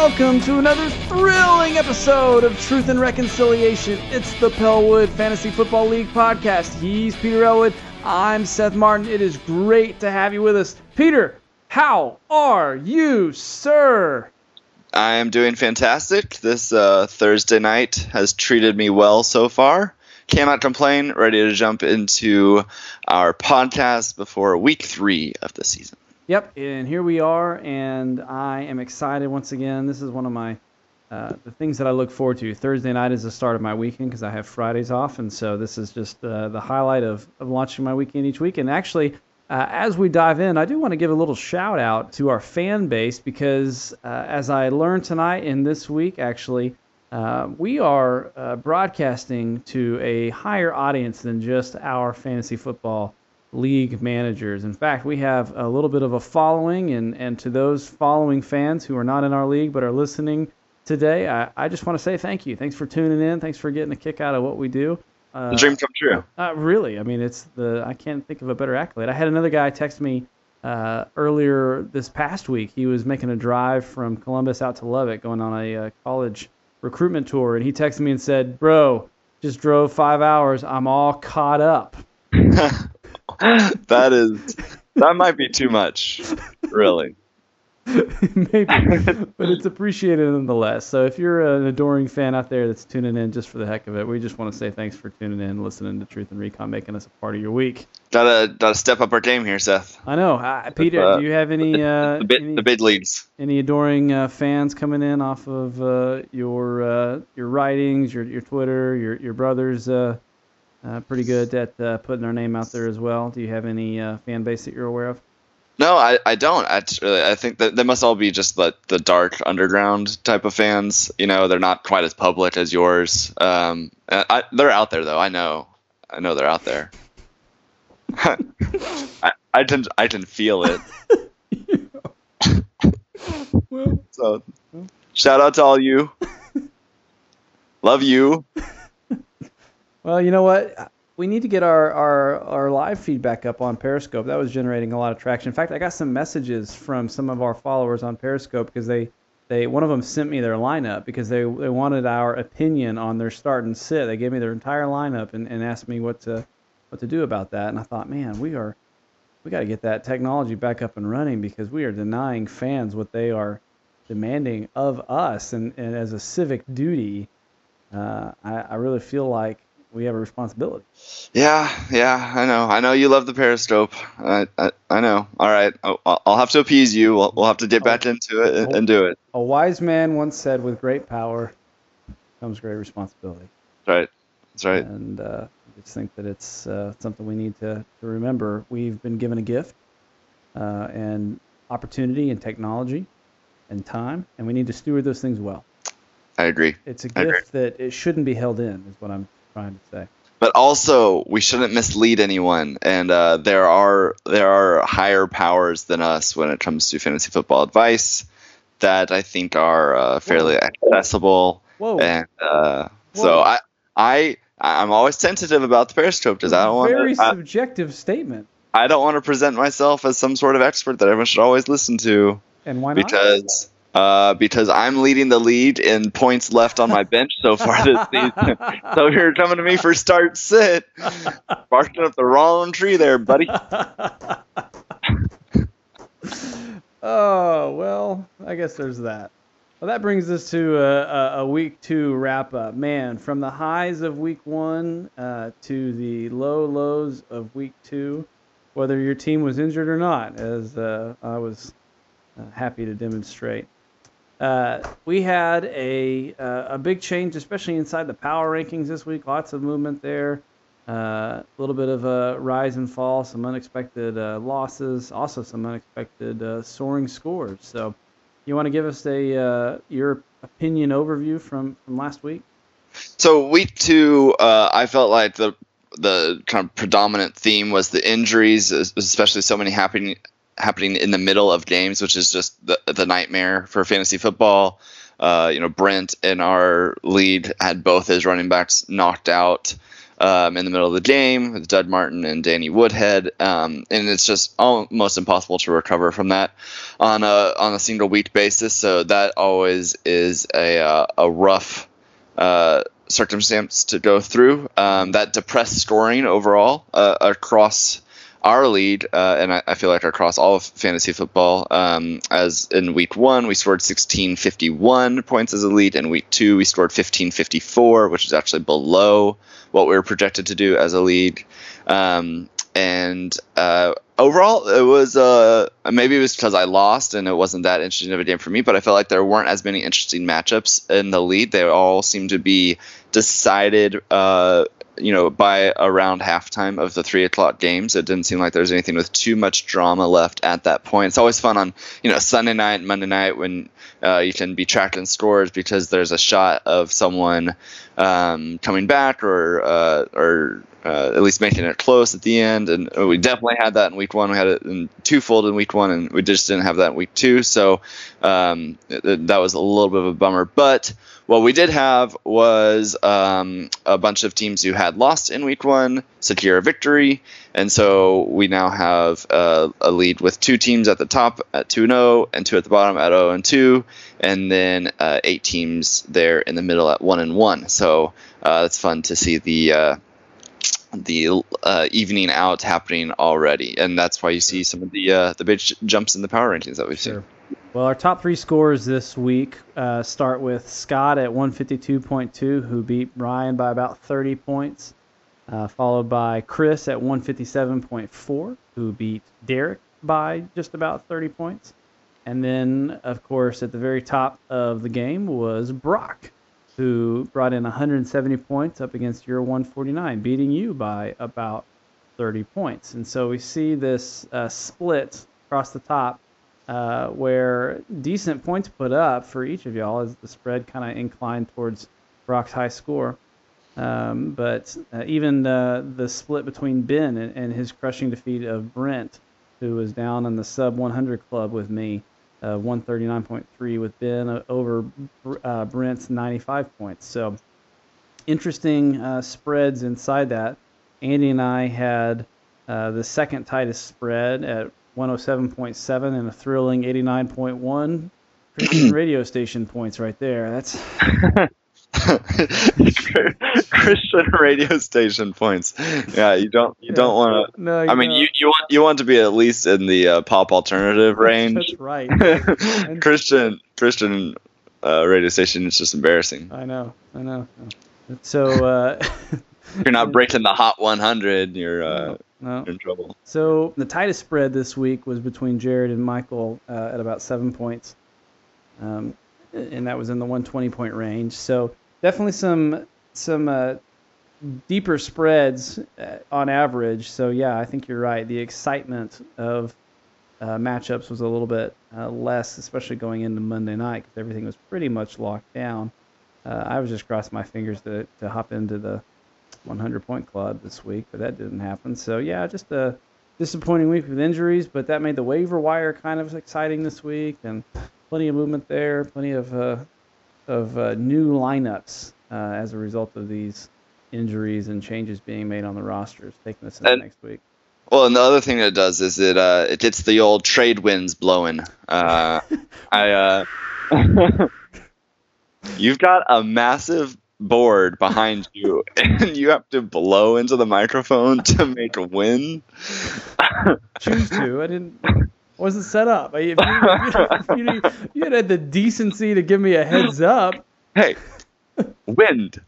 welcome to another thrilling episode of Truth and Reconciliation. It's the Pellwood Fantasy Football League podcast. He's Peter Elwood. I'm Seth Martin. It is great to have you with us. Peter, how are you, sir? I am doing fantastic. This Thursday night has treated me well so far. Cannot complain. Ready to jump into our podcast before week 3 of the season. Yep, and here we are, and I am excited once again. This is one of my the things that I look forward to. Thursday night is the start of my weekend because I have Fridays off, and so this is just the highlight of launching my weekend each week. And actually, as we dive in, I do want to give a little shout out to our fan base because as I learned tonight and this week, actually, we are broadcasting to a higher audience than just our fantasy football league managers. In fact, we have a little bit of a following, and to those following fans who are not in our league but are listening today, I just want to say thank you. Thanks for tuning in. Thanks for getting a kick out of what we do. The dream come true. Really. I mean, I can't think of a better accolade. I had another guy text me earlier this past week. He was making a drive from Columbus out to Lubbock going on a college recruitment tour, and he texted me and said, "Bro, just drove 5 hours. I'm all caught up." That might be too much, really. Maybe, but it's appreciated nonetheless. So if you're an adoring fan out there that's tuning in just for the heck of it, we just want to say thanks for tuning in, listening to Truth and Recon, making us a part of your week. Gotta step up our game here, Seth. I know. Peter, do you have any the big leagues? Any adoring fans coming in off of your writings, your Twitter, your brothers? Pretty good at putting their name out there as well. Do you have any fan base that you're aware of? No, I don't. I think that they must all be just the dark underground type of fans. You know, they're not quite as public as yours. They're out there, though. I know they're out there. I can feel it. Well, so, shout out to all you. Love you. Well, you know what? We need to get our live feedback up on Periscope. That was generating a lot of traction. In fact, I got some messages from some of our followers on Periscope because they one of them sent me their lineup because they wanted our opinion on their start and sit. They gave me their entire lineup and asked me what to do about that. And I thought, man, we got to get that technology back up and running because we are denying fans what they are demanding of us. And as a civic duty, I really feel like we have a responsibility. Yeah, I know you love the Periscope. I know. All right, I'll have to appease you. We'll have to get back into it and do it. A wise man once said, "With great power comes great responsibility." That's right. And I just think that it's something we need to remember. We've been given a gift and opportunity and technology and time, and we need to steward those things well. I agree. It's a gift that it shouldn't be held in, is what I'm trying to say. But also, we shouldn't mislead anyone, and there are higher powers than us when it comes to fantasy football advice that I think are fairly accessible. Whoa. And so I'm always tentative about the Periscope because I don't want very subjective statement. I don't want to present myself as some sort of expert that everyone should always listen to. And why not? Because I'm leading the lead in points left on my bench so far this season. So you're coming to me for start sit. Barking up the wrong tree there, buddy. Oh, well, I guess there's that. Well, that brings us to a week 2 wrap up. Man, from the highs of week 1 to the lows of week 2, whether your team was injured or not, as I was happy to demonstrate. We had a big change, especially inside the power rankings this week. Lots of movement there. A little bit of a rise and fall, some unexpected losses, also some unexpected soaring scores. So you want to give us your opinion overview from last week? So week 2, I felt like the kind of predominant theme was the injuries, especially so many happening in the middle of games, which is just the nightmare for fantasy football. Brent in our lead had both his running backs knocked out in the middle of the game with Dud Martin and Danny Woodhead, and it's just almost impossible to recover from that on a single week basis. So that always is a rough circumstance to go through. That depressed scoring overall across our league, and I feel like across all of fantasy football, as in week 1 we scored 1651 points as a lead, and week 2 we scored 1554, which is actually below what we were projected to do as a league. And overall, it was maybe it was because I lost and it wasn't that interesting of a game for me, but I felt like there weren't as many interesting matchups in the lead. They all seemed to be decided by around halftime of the 3:00 games. It didn't seem like there was anything with too much drama left at that point. It's always fun on Sunday night and Monday night when you can be tracking scores because there's a shot of someone coming back or at least making it close at the end. And we definitely had that in week 1. We had it in twofold in week 1, and we just didn't have that in week 2. So that was a little bit of a bummer. But what we did have was a bunch of teams who had lost in week 1 secure a victory. And so we now have a lead with 2 teams at the top at 2-0 and 2 at the bottom at 0-2, and then 8 teams there in the middle at 1-1. So it's fun to see the evening out happening already, and that's why you see some of the big jumps in the power rankings that we've seen. Well, our top 3 scores this week start with Scott at 152.2, who beat Ryan by about 30 points, followed by Chris at 157.4, who beat Derek by just about 30 points. And then, of course, at the very top of the game was Brock, who brought in 170 points up against your 149, beating you by about 30 points. And so we see this split across the top where decent points put up for each of y'all as the spread kind of inclined towards Brock's high score. But even the split between Ben and his crushing defeat of Brent, who was down in the sub 100 club with me, 139.3 with Ben over Brent's 95 points. So interesting spreads inside that. Andy and I had the second tightest spread at 107.7 and a thrilling 89.1 Christian radio station points right there. That's Christian radio station points. Yeah, you don't want to. No, I mean, you want to be at least in the pop alternative range. That's right. Christian radio station is just embarrassing. I know. So if you're not breaking the hot 100, you're in trouble. So the tightest spread this week was between Jared and Michael at about 7 points. And that was in the 120-point range. So definitely some deeper spreads on average. So, yeah, I think you're right. The excitement of matchups was a little bit less, especially going into Monday night because everything was pretty much locked down. I was just crossing my fingers to hop into the 100-point club this week, but that didn't happen. So, yeah, just a disappointing week with injuries, but that made the waiver wire kind of exciting this week, and plenty of movement there, plenty of new lineups as a result of these injuries and changes being made on the rosters, taking us into next week. Well, and the other thing that it does is it gets the old trade winds blowing. You've got a massive board behind you, and you have to blow into the microphone to make a win. Choose to. I didn't. Wasn't set up. If you had the decency to give me a heads up. Hey, wind.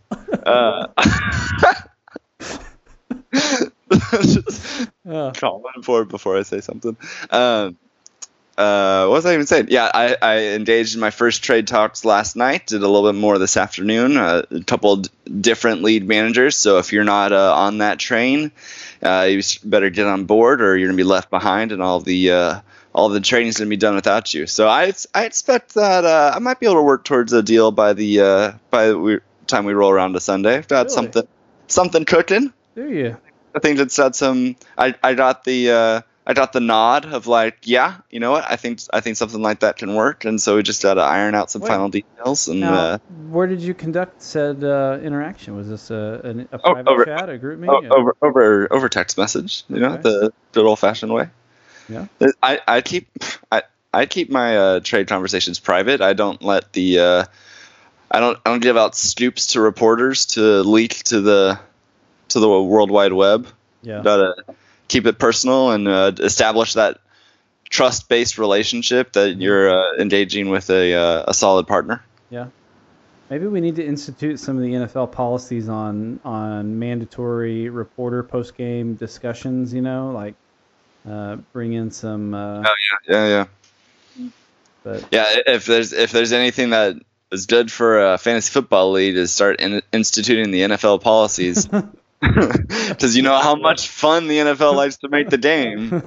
Calling for it before I say something. What was I even saying? Yeah, I engaged in my first trade talks last night. Did a little bit more this afternoon. A couple different lead managers. So if you're not on that train, you better get on board, or you're gonna be left behind, and all the trading's gonna be done without you. So I expect that I might be able to work towards a deal by the time we roll around to Sunday. I've got something cooking. Do you? I think it's had some. I got the I got the nod of like, yeah, you know what? I think something like that can work, and so we just got to iron out some final details. And now, where did you conduct said interaction? Was this a private over chat, a group meeting? over text message, the good old fashioned way. Yeah. I keep my trade conversations private. I don't let the I don't give out scoops to reporters to leak to the World Wide Web. Yeah. Gotta keep it personal and establish that trust-based relationship that you're engaging with a solid partner. Yeah. Maybe we need to institute some of the NFL policies on mandatory reporter post-game discussions, like bring in some yeah. But yeah, if there's anything that is good for a fantasy football league is start instituting the NFL policies. Because you know how much fun the NFL likes to make the game.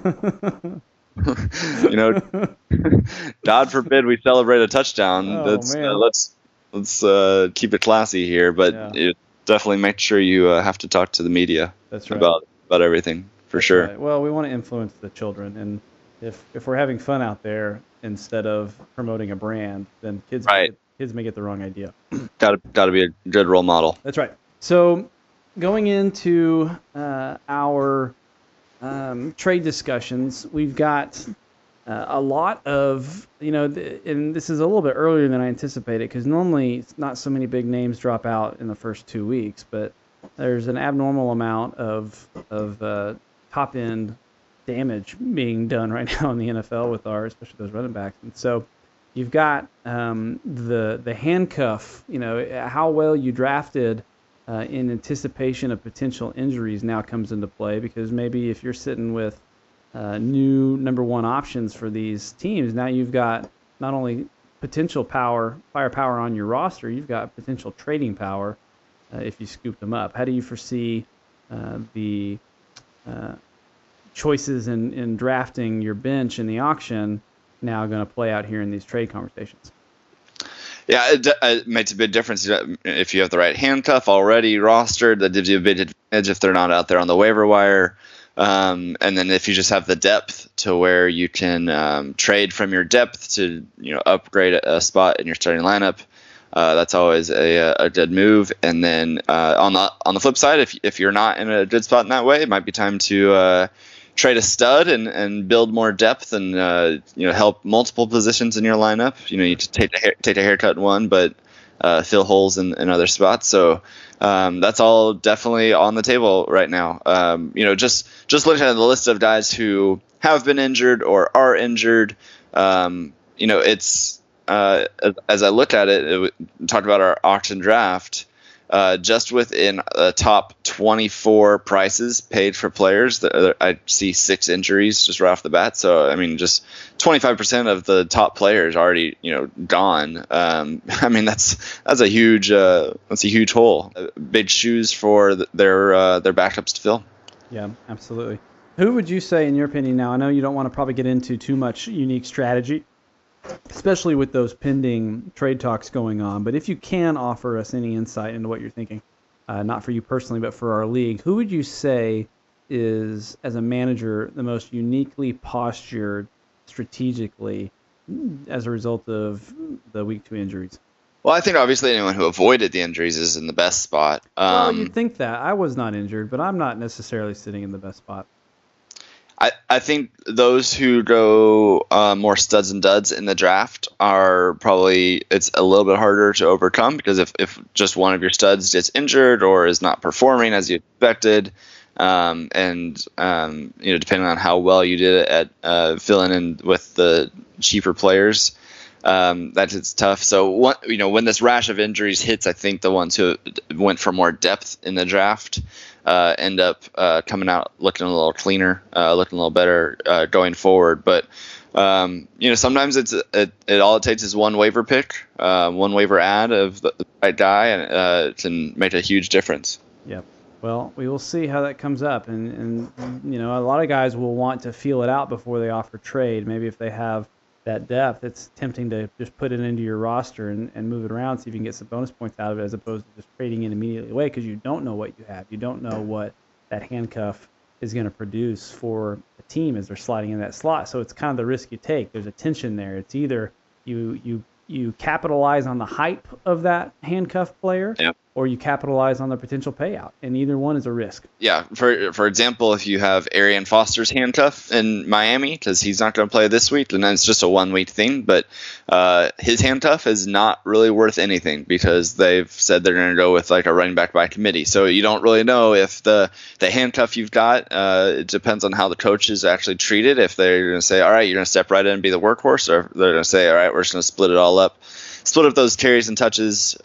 God forbid we celebrate a touchdown. Let's keep it classy here, but definitely make sure you have to talk to the media. That's right. about everything for That's sure. Right. Well, we want to influence the children, and if we're having fun out there instead of promoting a brand, then kids may get the wrong idea. Got to be a good role model. That's right. So going into our trade discussions, we've got a lot of, and this is a little bit earlier than I anticipated because normally not so many big names drop out in the first 2 weeks, but there's an abnormal amount of top-end damage being done right now in the NFL with especially those running backs. And so you've got the handcuff, how well you drafted in anticipation of potential injuries now comes into play, because maybe if you're sitting with new number one options for these teams, now you've got not only potential firepower on your roster, you've got potential trading power if you scoop them up. How do you foresee the choices in drafting your bench in the auction now going to play out here in these trade conversations? Yeah, it makes a big difference if you have the right handcuff already rostered. That gives you a big advantage if they're not out there on the waiver wire. And then if you just have the depth to where you can trade from your depth to upgrade a spot in your starting lineup, that's always a good move. And then on the flip side, if you're not in a good spot in that way, it might be time to trade a stud and build more depth and help multiple positions in your lineup. You take a haircut in one, but fill holes in other spots. So that's all definitely on the table right now. Just looking at the list of guys who have been injured or are injured, it's as I look at it, talked about our auction draft. Just within the top 24 prices paid for players, I see 6 injuries just right off the bat. So, I mean, just 25% of the top players already, gone. I mean, that's a huge hole. Big shoes for their backups to fill. Yeah, absolutely. Who would you say, in your opinion, now I know you don't want to probably get into too much unique strategy, especially with those pending trade talks going on, but if you can offer us any insight into what you're thinking, not for you personally, but for our league, who would you say is, as a manager, the most uniquely postured strategically as a result of the week 2 injuries? Well, I think obviously anyone who avoided the injuries is in the best spot. Well, you'd think that. I was not injured, but I'm not necessarily sitting in the best spot. I think those who go more studs and duds in the draft are probably, it's a little bit harder to overcome, because if just one of your studs gets injured or is not performing as you expected, depending on how well you did it at filling in with the cheaper players, that is tough. So when this rash of injuries hits, I think the ones who went for more depth in the draft end up coming out looking a little cleaner, looking a little better going forward. But sometimes all it takes is one waiver pick, one waiver ad of the right guy, and it can make a huge difference. Yep. Well, we will see how that comes up, and a lot of guys will want to feel it out before they offer trade. Maybe if they have that depth, it's tempting to just put it into your roster and move it around, see if you can get some bonus points out of it, as opposed to just trading it immediately away, because you don't know what you have. You don't know what that handcuff is going to produce for a the team as they're sliding in that slot. So it's kind of the risk you take. There's a tension there. It's either you capitalize on the hype of that handcuffed player, or you capitalize on the potential payout, and either one is a risk. Yeah, for example, if you have Arian Foster's handcuff in Miami, because he's not going to play this week, and then it's just a 1 week thing, but his handcuff is not really worth anything because they've said they're going to go with like a running back by committee. So you don't really know if the handcuff you've got, it depends on how the coaches actually treat it. If they're going to say, all right, you're going to step right in and be the workhorse, or they're going to say, all right, we're just going to split it all up. Split up those carries and touches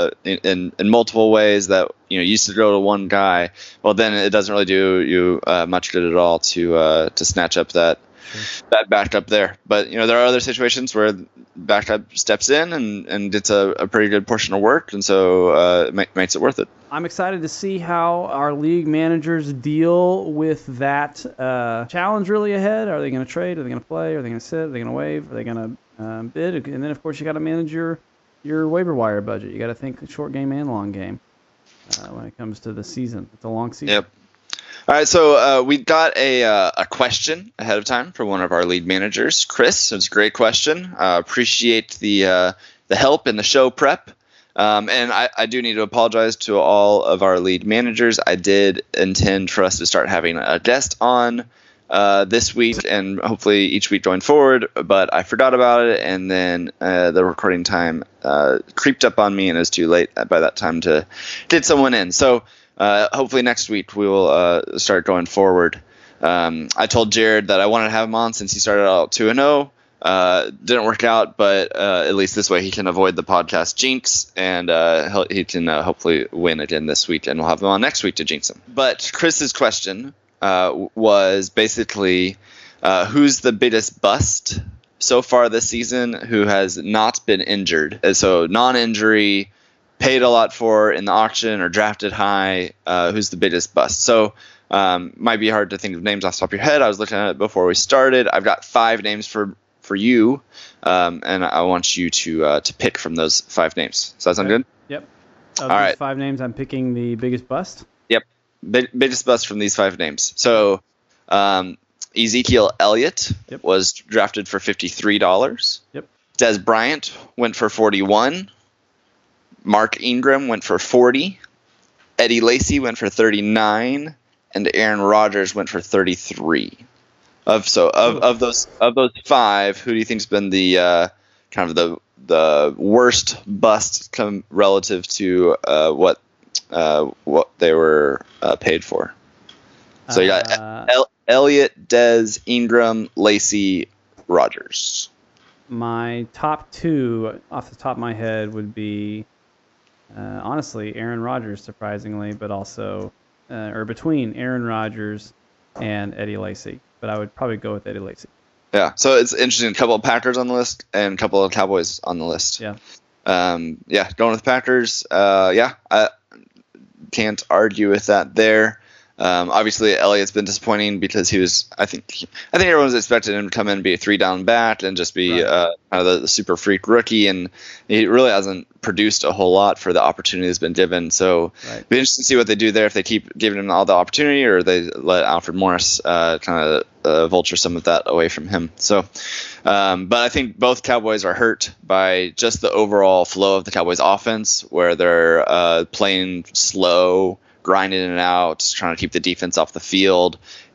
in multiple ways that used to go to one guy. Well, then it doesn't really do you much good at all to snatch up that backup there. But there are other situations where backup steps in and gets a pretty good portion of work, and so it makes it worth it. I'm excited to see how our league managers deal with that challenge really ahead. Are they going to trade? Are they going to play? Are they going to sit? Are they going to waive? Are they going to bid? And then, of course, you got to manage your waiver wire budget. You got to think short game and long game when it comes to the season. It's a long season. Yep. All right, so we got a question ahead of time from one of our lead managers, Chris. It's a great question. Appreciate the help in the show prep. And I do need to apologize to all of our lead managers. I did intend for us to start having a guest on this week and hopefully each week going forward, but I forgot about it, and then the recording time creeped up on me, and it was too late by that time to get someone in. So hopefully next week we will start going forward. I told Jared that I wanted to have him on since he started out 2-0. Didn't work out, but at least this way he can avoid the podcast jinx, and he can hopefully win again this week, and we'll have him on next week to jinx him. But Chris's question was basically who's the biggest bust so far this season who has not been injured? And so non-injury, paid a lot for in the auction or drafted high, who's the biggest bust? So might be hard to think of names off the top of your head. I was looking at it before we started. I've got 5 names for you, and I want you to pick from those 5 names. Does that sound good? Yep. All right. 5 names, I'm picking the biggest bust. Yep. Biggest bust from these 5 names. So Ezekiel Elliott was drafted for $53. Yep. Des Bryant went for $41. Mark Ingram went for $40. Eddie Lacy went for $39, and Aaron Rodgers went for $33. Of those 5, who do you think's been the kind of the worst bust relative to what they were paid for? So you got Elliott, Des, Ingram, Lacy, Rodgers. My top 2 off the top of my head would be honestly Aaron Rodgers, surprisingly, but also or between Aaron Rodgers and Eddie Lacy. But I would probably go with Eddie Lacy. Yeah, so it's interesting. A couple of Packers on the list and a couple of Cowboys on the list. Yeah. Going with Packers. I can't argue with that there. Obviously, Elliott's been disappointing because he was. I think everyone was expecting him to come in and be a 3-down back and just be kind of the super freak rookie, and he really hasn't produced a whole lot for the opportunity that's been given. So it'll be interesting to see what they do there, if they keep giving him all the opportunity or they let Alfred Morris kind of vulture some of that away from him. So, but I think both Cowboys are hurt by just the overall flow of the Cowboys offense, where they're playing slow, grinding it out, just trying to keep the defense off the field.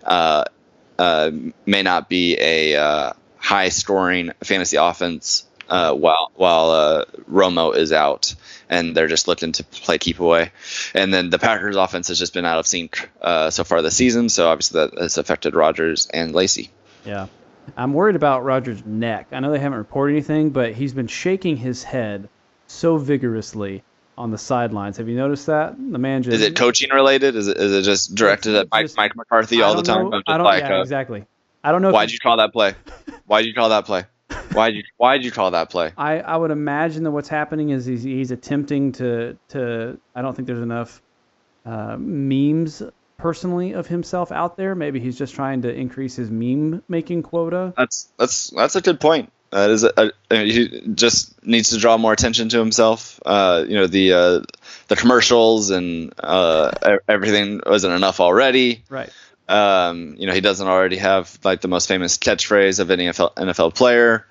May not be a high-scoring fantasy offense while Romo is out, and they're just looking to play keep away. And then the Packers' offense has just been out of sync so far this season, so obviously that has affected Rodgers and Lacy. Yeah. I'm worried about Rodgers' neck. I know they haven't reported anything, but he's been shaking his head so vigorously on the sidelines. Have you noticed that? The man just... Is it coaching related? Is it just directed at Mike McCarthy all the time? Exactly. I don't know. Why'd you call that play? Why'd you call that play? Why'd you call that play? I would imagine that what's happening is he's attempting to I don't think there's enough memes personally of himself out there. Maybe he's just trying to increase his meme making quota. That's a good point. He just needs to draw more attention to himself. The commercials and everything wasn't enough already. Right. He doesn't already have like the most famous catchphrase of any NFL player.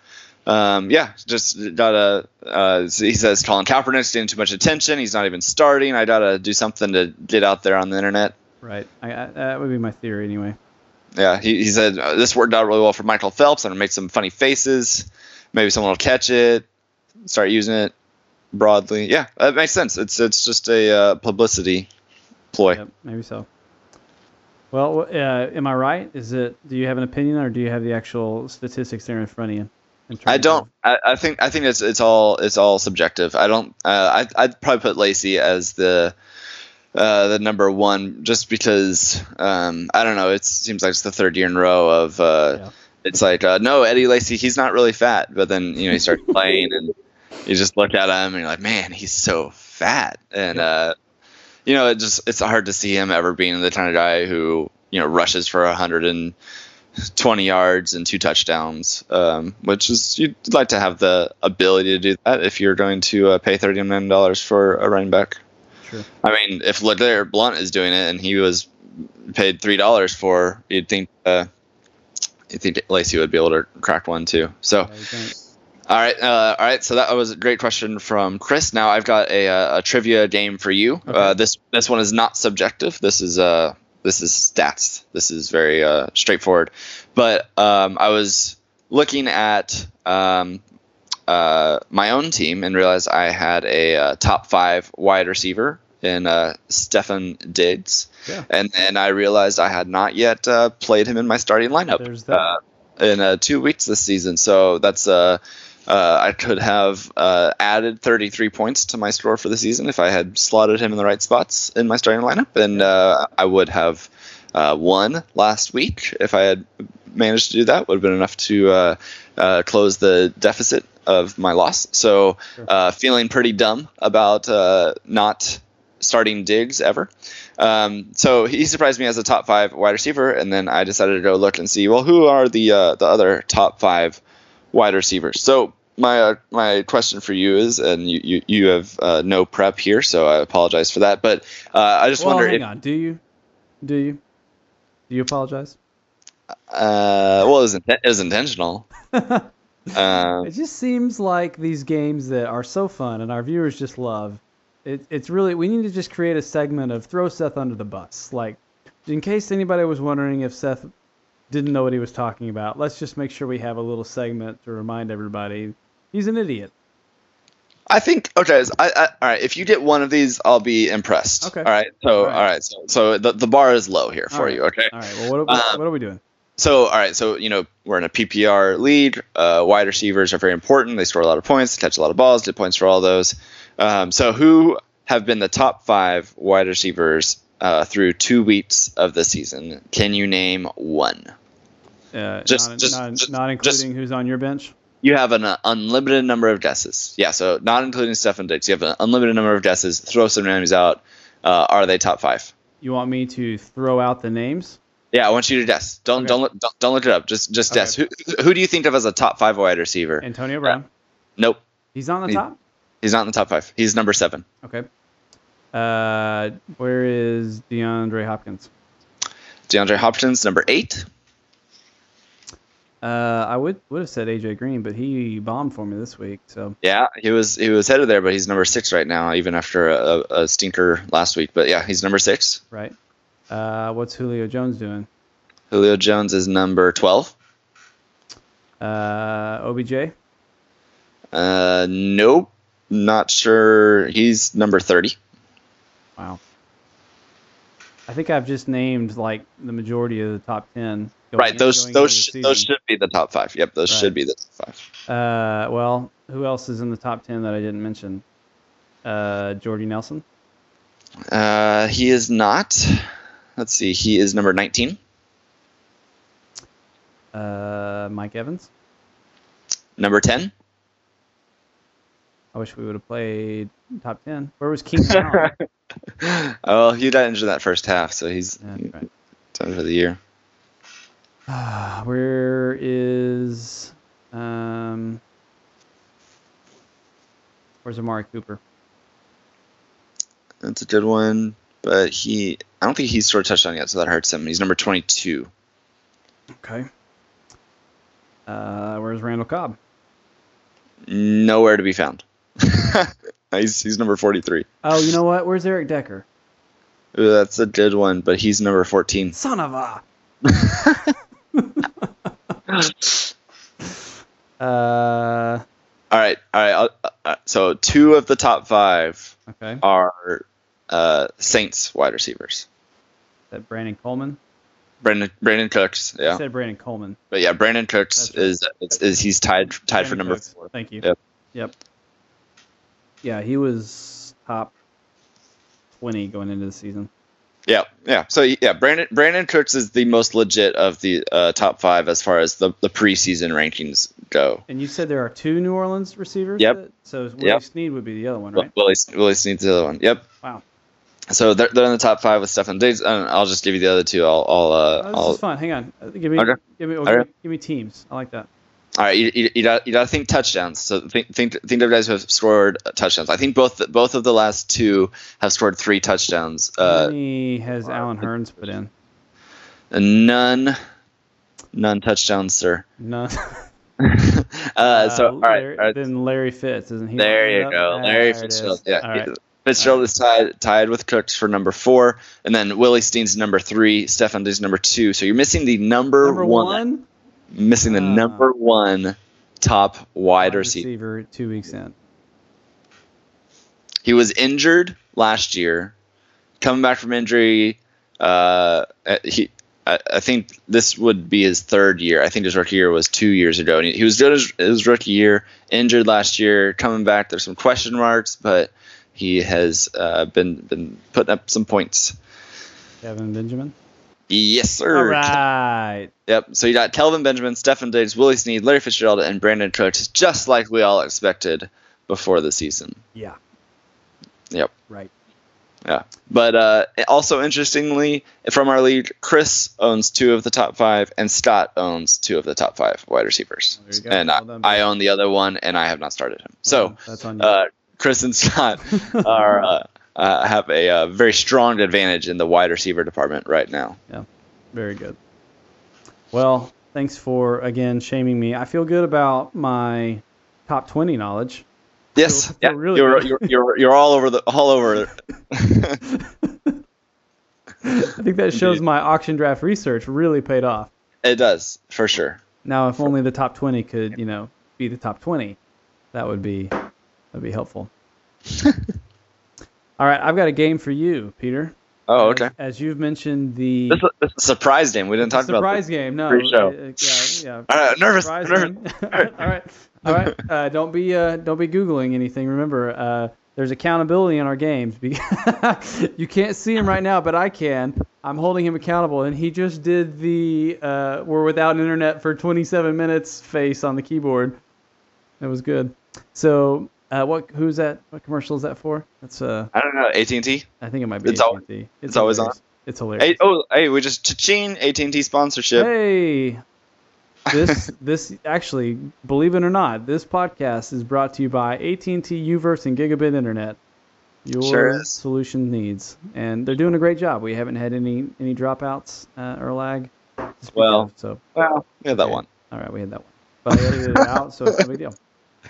Just gotta. He says Colin Kaepernick's getting too much attention. He's not even starting. I gotta do something to get out there on the internet. Right. That would be my theory anyway. Yeah, he said this worked out really well for Michael Phelps. I'm gonna make some funny faces. Maybe someone will catch it, start using it broadly. Yeah, that makes sense. It's just a publicity ploy. Yep, maybe so. Well, am I right? Do you have an opinion, or do you have the actual statistics there in front of you? I don't. I think it's all subjective. I don't. I'd probably put Lacy as the number one, just because I don't know. It seems like it's the third year in a row of. It's like no, Eddie Lacy, he's not really fat, but then he starts playing and you just look at him and you're like, man, he's so fat, and it's hard to see him ever being the kind of guy who rushes for 120 yards and 2 touchdowns, which is, you'd like to have the ability to do that if you're going to pay $30 million for a running back. Sure. I mean, if LeGarrette Blount is doing it and he was paid $3 for, you'd think Lacy would be able to crack one too. So, all right. So that was a great question from Chris. Now I've got a trivia game for you. Okay. This one is not subjective. This is stats. This is very straightforward. But I was looking at my own team and realized I had a top 5 wide receiver in Stefan Diggs. Yeah. And I realized I had not yet played him in my starting lineup. There's that. In 2 weeks this season. So that's I could have added 33 points to my score for the season if I had slotted him in the right spots in my starting lineup, and I would have won last week if I had managed to do that. Would have been enough to close the deficit of my loss. So feeling pretty dumb about not starting Diggs ever. So he surprised me as a top 5 wide receiver, and then I decided to go look and see, well, who are the other top 5 wide receivers. So my question for you is, and you have no prep here, so I apologize for that. But I just wonder. Hang on. Do you apologize? Well, it was intentional. It just seems like these games that are so fun and our viewers just love. It's really, we need to just create a segment of throw Seth under the bus. Like, in case anybody was wondering if Seth didn't know what he was talking about, let's just make sure we have a little segment to remind everybody he's an idiot. I think, okay, all right, if you get one of these, I'll be impressed. Okay. All right, so the bar is low here for you, okay? All right, well, what are we doing? So, all right, so, we're in a PPR league. Wide receivers are very important. They score a lot of points, catch a lot of balls, get points for all those. So who have been the top 5 wide receivers through 2 weeks of the season? Can you name one? Not including who's on your bench? You have an unlimited number of guesses. Yeah, so not including Stefan Diggs. You have an unlimited number of guesses. Throw some names out. Are they top 5? You want me to throw out the names? Yeah, I want you to guess. Don't look it up. Just guess. Who do you think of as a top 5 wide receiver? Antonio Brown. Nope. He's on the top? He's not in the top 5. He's number 7. Okay. Where is DeAndre Hopkins? DeAndre Hopkins, number 8. I would have said AJ Green, but he bombed for me this week. So yeah, he was headed there, but he's number 6 right now, even after a stinker last week. But yeah, he's number 6. Right. What's Julio Jones doing? Julio Jones is number 12. OBJ? Nope. Not sure. He's number 30. Wow. I think I've just named like the majority of the top 10. Right. Those should be the top 5. Yep. Those should be the top 5. Well, who else is in the top 10 that I didn't mention? Jordy Nelson? He is not. Let's see. He is number 19. Mike Evans? Number 10. I wish we would have played top 10. Where was Keenan Allen? Oh, he got injured that first half, so he's done for the year. Where is where's Amari Cooper? That's a good one. but I don't think he's scored a touchdown yet, so that hurts him. He's number 22. Okay. Where's Randall Cobb? Nowhere to be found. He's number 43. Oh, you know what? Where's Eric Decker? Ooh, that's a good one, but he's number 14. Son of a. All right. So 2 of the top 5 Okay. are Saints wide receivers. Is that Brandon Coleman? Brandon Cooks, I yeah. said Brandon Coleman. But yeah, Brandon Cooks That's right. is he's tied for Brandon number Cooks. 4. Thank you. Yep. Yeah, he was top 20 going into the season. Yeah. So yeah, Brandon Cooks is the most legit of the top 5 as far as the preseason rankings go. And you said there are 2 New Orleans receivers? Yep. So Willie Snead would be the other one, right? Willie Snead's the other one. Yep. Wow. So they're in the top 5 with Stefan Diggs, and I'll just give you the other 2. This is fun. Hang on. Give me teams. I like that. All right, you got to think touchdowns. So think of guys who have scored touchdowns. I think both of the last 2 have scored 3 touchdowns. How many has Alan Hearns put in? None touchdowns, sir. None. So all right. Then Larry Fitz, isn't he? There you go, Larry Fitzgerald. Yeah, right. Fitzgerald is tied with Cooks for number 4, and then Willie Steen's number 3, Stefan Diggs number 2. So you're missing the number one. Missing the number 1 top wide receiver 2 weeks in. He was injured last year, coming back from injury. I think this would be his 3rd year. I think his rookie year was 2 years ago, and he was good his rookie year. Injured last year, coming back. There's some question marks, but he has been putting up some points. Kevin Benjamin. Yes, sir. All right. Yep. So you got Kelvin Benjamin, Stefan Diggs, Willie Snead, Larry Fitzgerald, and Brandon Cooks, just like we all expected before the season. Yeah. Yep. Right. Yeah. But also interestingly, from our league, Chris owns 2 of the top 5, and Scott owns 2 of the top 5 wide receivers. There you go. And Well done, I own the other one, and I have not started him. So that's on you. Chris and Scott are. Have a very strong advantage in the wide receiver department right now. Yeah, very good. Well, thanks for, again, shaming me. I feel good about my top 20 knowledge. Yes, feel really you're all over. I think that shows my auction draft research really paid off. It does, for sure. Now, if only the top 20 could, be the top 20, that'd be helpful. All right, I've got a game for you, Peter. Oh, okay. As you've mentioned, this is a surprise game. We didn't talk about surprise game. No, pre-show. Yeah. Nervous. All right. Don't be googling anything. Remember, there's accountability in our games. You can't see him right now, but I can. I'm holding him accountable, and he just did the "we're without internet for 27 minutes" face on the keyboard. It was good. So. Who's that? What commercial is that for? That's I don't know. AT&T. I think it might be AT&T. It's always on. It's hilarious. Hey, we just cha-ching AT&T sponsorship. Hey, this actually, believe it or not, this podcast is brought to you by AT&T UVerse and Gigabit Internet. Your solution needs, and they're doing a great job. We haven't had any dropouts or lag. We had that one. All right, we had that one, but I edited it out, so it's no big deal.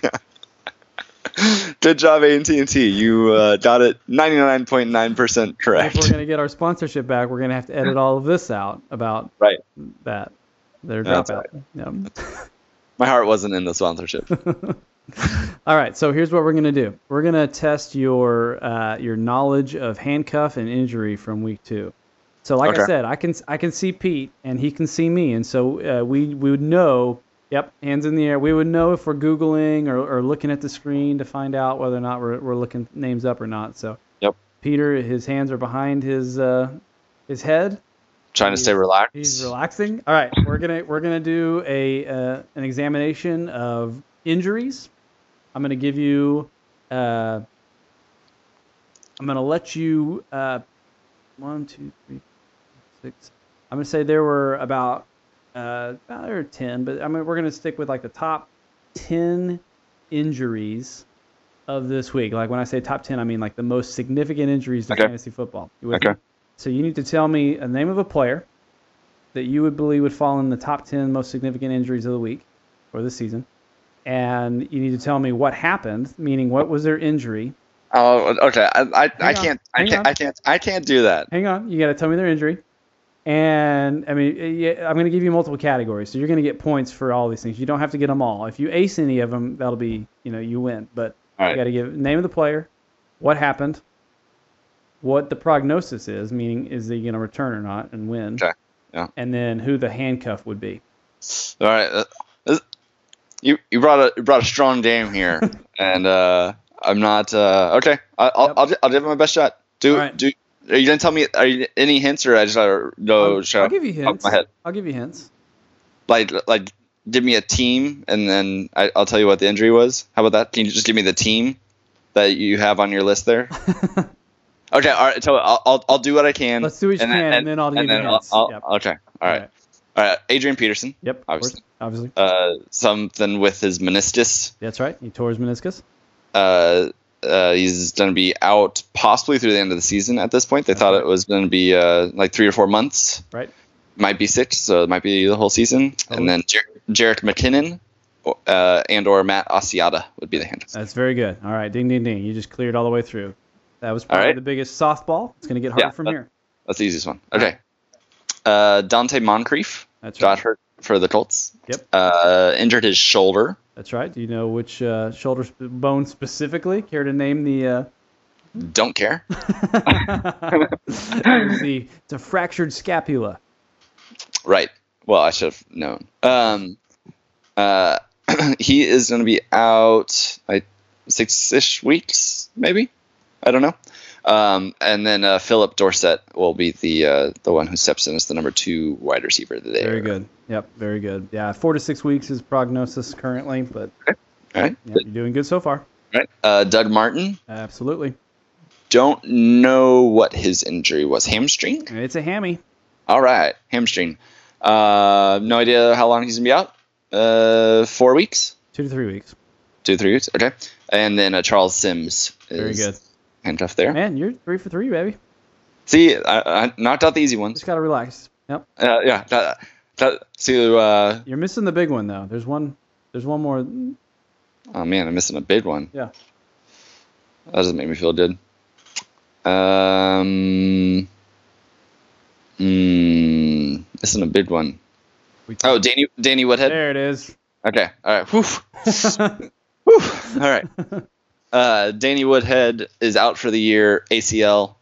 Good job, AT&T. You got it 99.9% correct. If we're going to get our sponsorship back, we're going to have to edit all of this out about that. Their dropout. Right. Yeah. My heart wasn't in the sponsorship. All right, so here's what we're going to do. We're going to test your knowledge of handcuff and injury from week 2. So like I said, I can see Pete, and he can see me, and so we would know. Yep, hands in the air. We would know if we're Googling or looking at the screen to find out whether or not we're looking names up or not. So, Peter, his hands are behind his head. Trying to stay relaxed. He's relaxing. All right, we're gonna do an examination of injuries. I'm gonna give you. I'm gonna let you. 1, 2, 3, 6. I'm gonna say there were about. There are 10, but we're going to stick with like the top 10 injuries of this week. Like when I say top 10, I mean like the most significant injuries to fantasy football. You with me? So you need to tell me a name of a player that you would believe would fall in the top 10 most significant injuries of the week or the season. And you need to tell me what happened, meaning what was their injury. Oh, okay. I can't do that. Hang on. You got to tell me their injury. And I mean, yeah, I'm going to give you multiple categories, so you're going to get points for all these things. You don't have to get them all. If you ace any of them, that'll be, you win. But you got to give name of the player, what happened, what the prognosis is, meaning is he going to return or not and win. Okay. Yeah. And then who the handcuff would be. All right. You brought a strong game here, and I'm not okay. I'll give it my best shot. Are you gonna tell me? Are you any hints, or I just go? I'll give you hints. My head. I'll give you hints. Like, give me a team, and then I'll tell you what the injury was. How about that? Can you just give me the team that you have on your list there? Okay. All right. So I'll do what I can. Let's do what you can, and then I'll give you hints. Okay. All right. Adrian Peterson. Yep. Obviously. Something with his meniscus. That's right. He tore his meniscus. He's going to be out possibly through the end of the season at this point. They thought it was going to be like 3 or 4 months. Right. Might be 6, so it might be the whole season. Oh. And then Jerick McKinnon and or Matt Asiata would be the hand. That's very good. All right. Ding, ding, ding. You just cleared all the way through. That was probably the biggest softball. It's going to get harder from here. That's the easiest one. Okay. Dante Moncrief got hurt for the Colts. Yep. Injured his shoulder. That's right. Do you know which shoulder bone specifically? Care to name the... Don't care. It's a fractured scapula. Right. Well, I should have known. He is going to be out like 6-ish weeks, maybe. I don't know. And then Philip Dorsett will be the one who steps in as the number 2 wide receiver there. Very good. Yep, very good. Yeah, 4 to 6 weeks is prognosis currently, but okay. All right. Yeah, you're doing good so far. All right. Doug Martin. Absolutely. Don't know what his injury was. Hamstring? It's a hammy. All right, hamstring. No idea how long he's going to be out. 4 weeks? 2 to 3 weeks. 2 to 3 weeks, okay. And then Charles Sims is very good. Handcuffed there. Man, you're 3 for 3, baby. See, I knocked out the easy ones. Just got to relax. Yep. Yeah. You're missing the big one, though. There's one more. Oh, man, I'm missing a big one. Yeah. That doesn't make me feel good. Missing a big one. Oh, Danny Woodhead. There it is. Okay. All right. Whew. Whew. All right. Danny Woodhead is out for the year, ACL,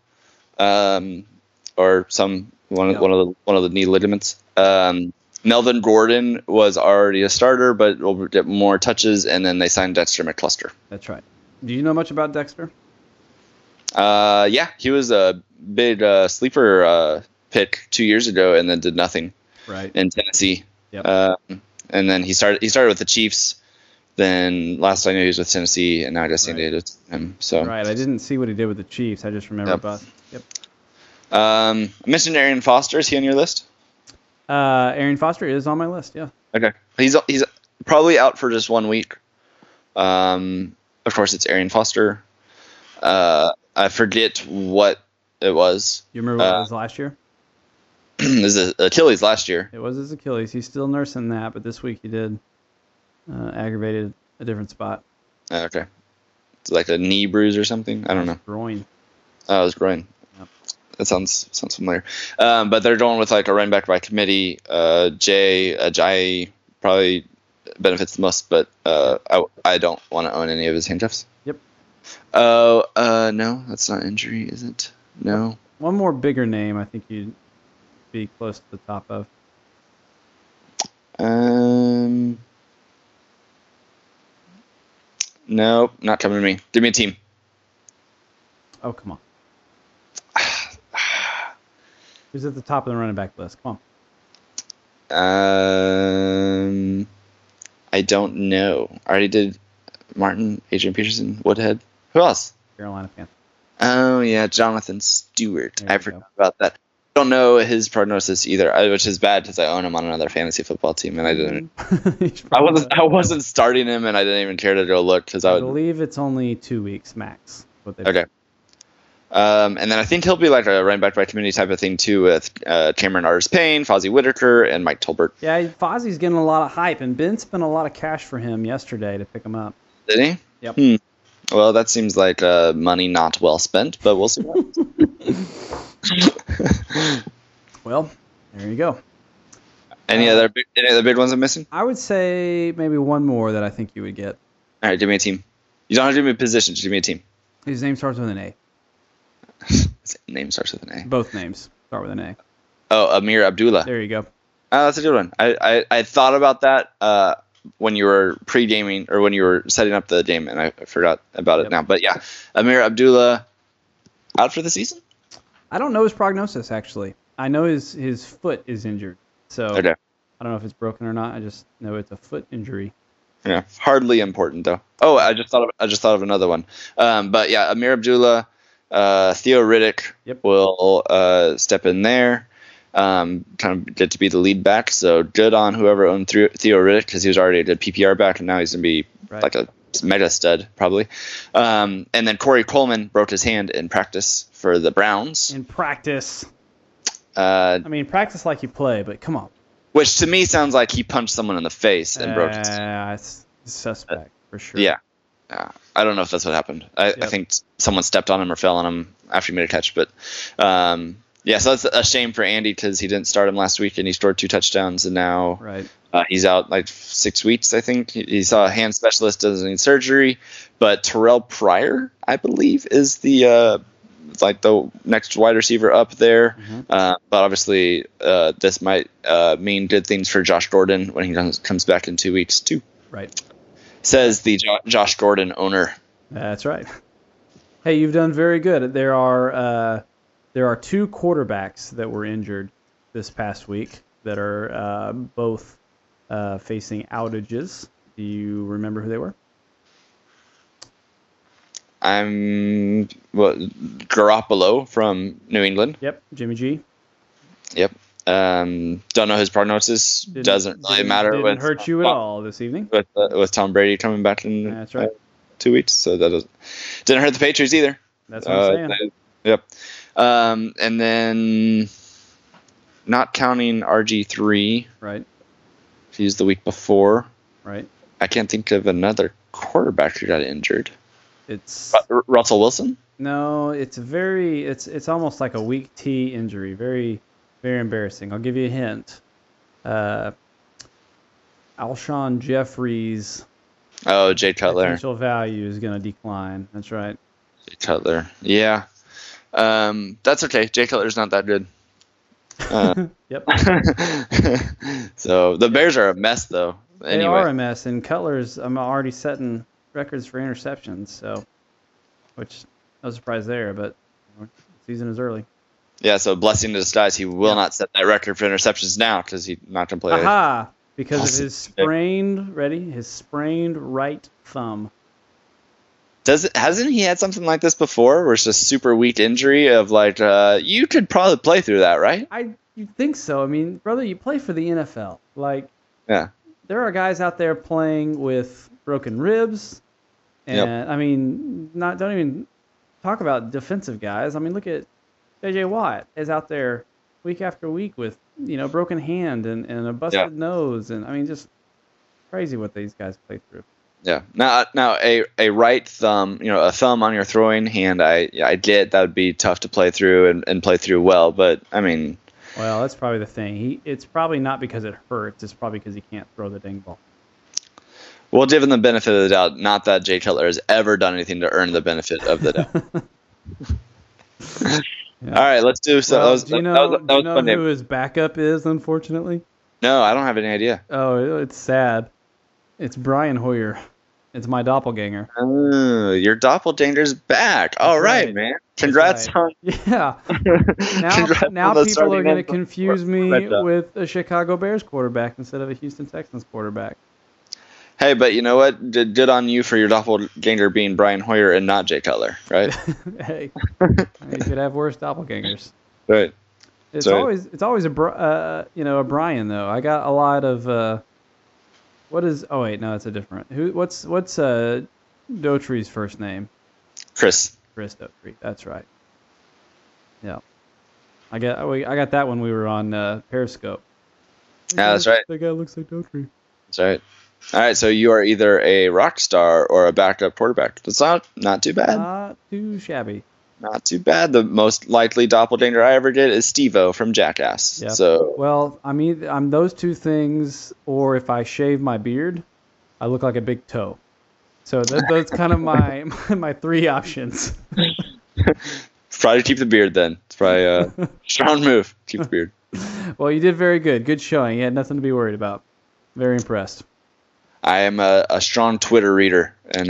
or one of the knee ligaments. Melvin Gordon was already a starter, but will get more touches, and then they signed Dexter McCluster. That's right. Do you know much about Dexter? Yeah, he was a big sleeper pick 2 years ago, and then did nothing. Right. In Tennessee. Yep. And then he started with the Chiefs. Then last I knew he was with Tennessee, and now I got San Diego. So. Right. I didn't see what he did with the Chiefs. I just remember Bust. Yep. I mentioned Arian Foster. Is he on your list? Arian Foster is on my list. Yeah. Okay. He's probably out for just 1 week. Of course, it's Arian Foster. I forget what it was. You remember what it was last year? It was Achilles last year. It was his Achilles. He's still nursing that, but this week he did aggravated a different spot. Okay. It's like a knee bruise or something. I don't know. Groin. Oh, it was groin. Yep. That sounds familiar. But they're going with like a running back by committee. Jai probably benefits the most, but I don't want to own any of his handcuffs. Yep. Oh, no, that's not injury, is it? No. One more bigger name I think you'd be close to the top of. Nope, not coming to me. Give me a team. Oh, come on. Who's at the top of the running back list? Come on. I don't know. I already did Martin, Adrian Peterson, Woodhead. Who else? Carolina Panthers. Oh, yeah, Jonathan Stewart. I forgot about that. don't know his prognosis either, which is bad because I own him on another fantasy football team, and I didn't. I wasn't starting him, and I didn't even care to go look because I believe it's only 2 weeks max. Okay. And then I think he'll be like a running back by committee type of thing too, with Cameron Artis-Payne, Fozzie Whitaker, and Mike Tolbert. Yeah, Fozzie's getting a lot of hype, and Ben spent a lot of cash for him yesterday to pick him up. Did he? Yep. Well, that seems like money not well spent, but we'll see. Well, there you go. Any other big ones I'm missing? I would say maybe one more that I think you would get. All right, give me a team. You don't have to give me a position. Just give me a team. His name starts with an A. His name starts with an A. Both names start with an A. Oh, Amir Abdullah. There you go. Oh, that's a good one. I thought about that when you were pre-gaming or when you were setting up the game, and I forgot about it now. But yeah, Amir Abdullah out for the season? I don't know his prognosis, actually. I know his foot is injured. So okay. I don't know if it's broken or not. I just know it's a foot injury. Yeah, hardly important, though. Oh, I just thought of another one. But yeah, Amir Abdullah, Theo Riddick will step in there. Kind of get to be the lead back, so good on whoever owned Theo Riddick because he was already a good PPR back, and now he's gonna be like a mega stud probably. And then Corey Coleman broke his hand in practice for the Browns. In practice, I mean practice like you play, but come on. Which to me sounds like he punched someone in the face and broke his. It's suspect for sure. Yeah. I don't know if that's what happened. I think someone stepped on him or fell on him after he made a catch, but. Yeah, so that's a shame for Andy because he didn't start him last week and he scored 2 touchdowns and now he's out like 6 weeks, I think. He saw a hand specialist, doesn't need surgery. But Terrell Pryor, I believe, is the next wide receiver up there. Mm-hmm. But obviously this might mean good things for Josh Gordon when he comes back in 2 weeks too. Right. Says the Josh Gordon owner. That's right. Hey, you've done very good. There are 2 quarterbacks that were injured this past week that are both facing outages. Do you remember who they were? Garoppolo from New England. Yep, Jimmy G. Yep. Don't know his prognosis. Doesn't really matter. Didn't hurt you at all this evening. With Tom Brady coming back in That's right. 2 weeks, so that didn't hurt the Patriots either. That's what I'm saying. Yep. And then, not counting RG3, right? He's the week before, right? I can't think of another quarterback who got injured. It's Russell Wilson. No, it's almost like a week T injury. Very, very embarrassing. I'll give you a hint. Alshon Jeffrey's. Oh, Jay Cutler. Potential value is going to decline. That's right. Jay Cutler. Yeah. That's okay. Jay Cutler's not that good. Yep. So the Bears are a mess, though. Anyway. They are a mess, and Cutler's already setting records for interceptions, so which no surprise there, but the season is early. Yeah, so blessing in disguise, he will not set that record for interceptions now because he's not going to play. Aha! Because of his sprained right thumb. Hasn't he had something like this before, where it's a super weak injury of like you could probably play through that, right? You think so? I mean, brother, you play for the NFL. Like, yeah, there are guys out there playing with broken ribs, and I mean, don't even talk about defensive guys. I mean, look at J.J. Watt is out there week after week with broken hand and a busted nose, and I mean, just crazy what these guys play through. Yeah. Now a right thumb, a thumb on your throwing hand, I get that would be tough to play through and play through well, but I mean. Well, that's probably the thing. It's probably not because it hurts. It's probably because he can't throw the dang ball. We'll give him the benefit of the doubt. Not that Jay Cutler has ever done anything to earn the benefit of the doubt. Yeah. All right, let's do so. Well, do you know who his backup is, unfortunately? No, I don't have any idea. Oh, it's sad. It's Brian Hoyer. It's my doppelganger. Oh, your doppelganger's back. All right, man. Congrats on. Yeah. Now people are going to confuse me with a Chicago Bears quarterback instead of a Houston Texans quarterback. Hey, but you know what? Good on you for your doppelganger being Brian Hoyer and not Jay Cutler, right? Hey, you could have worse doppelgangers. Right. It's always a a Brian though. I got a lot of what is? Oh wait, no, it's a different. What's Daughtry's first name? Chris. Chris Daughtry. That's right. Yeah, I got that when we were on Periscope. Yeah, that's right. That guy looks like Daughtry. That's right. All right, so you are either a rock star or a backup quarterback. That's not too bad. Not too shabby. Not too bad. The most likely doppelganger I ever did is Steve-O from Jackass. Yep. So well, I'm those two things, or if I shave my beard, I look like a big toe. So that's kind of my three options. Probably keep the beard then. It's probably a strong move. Keep the beard. Well, you did very good. Good showing. You had nothing to be worried about. Very impressed. I am a strong Twitter reader and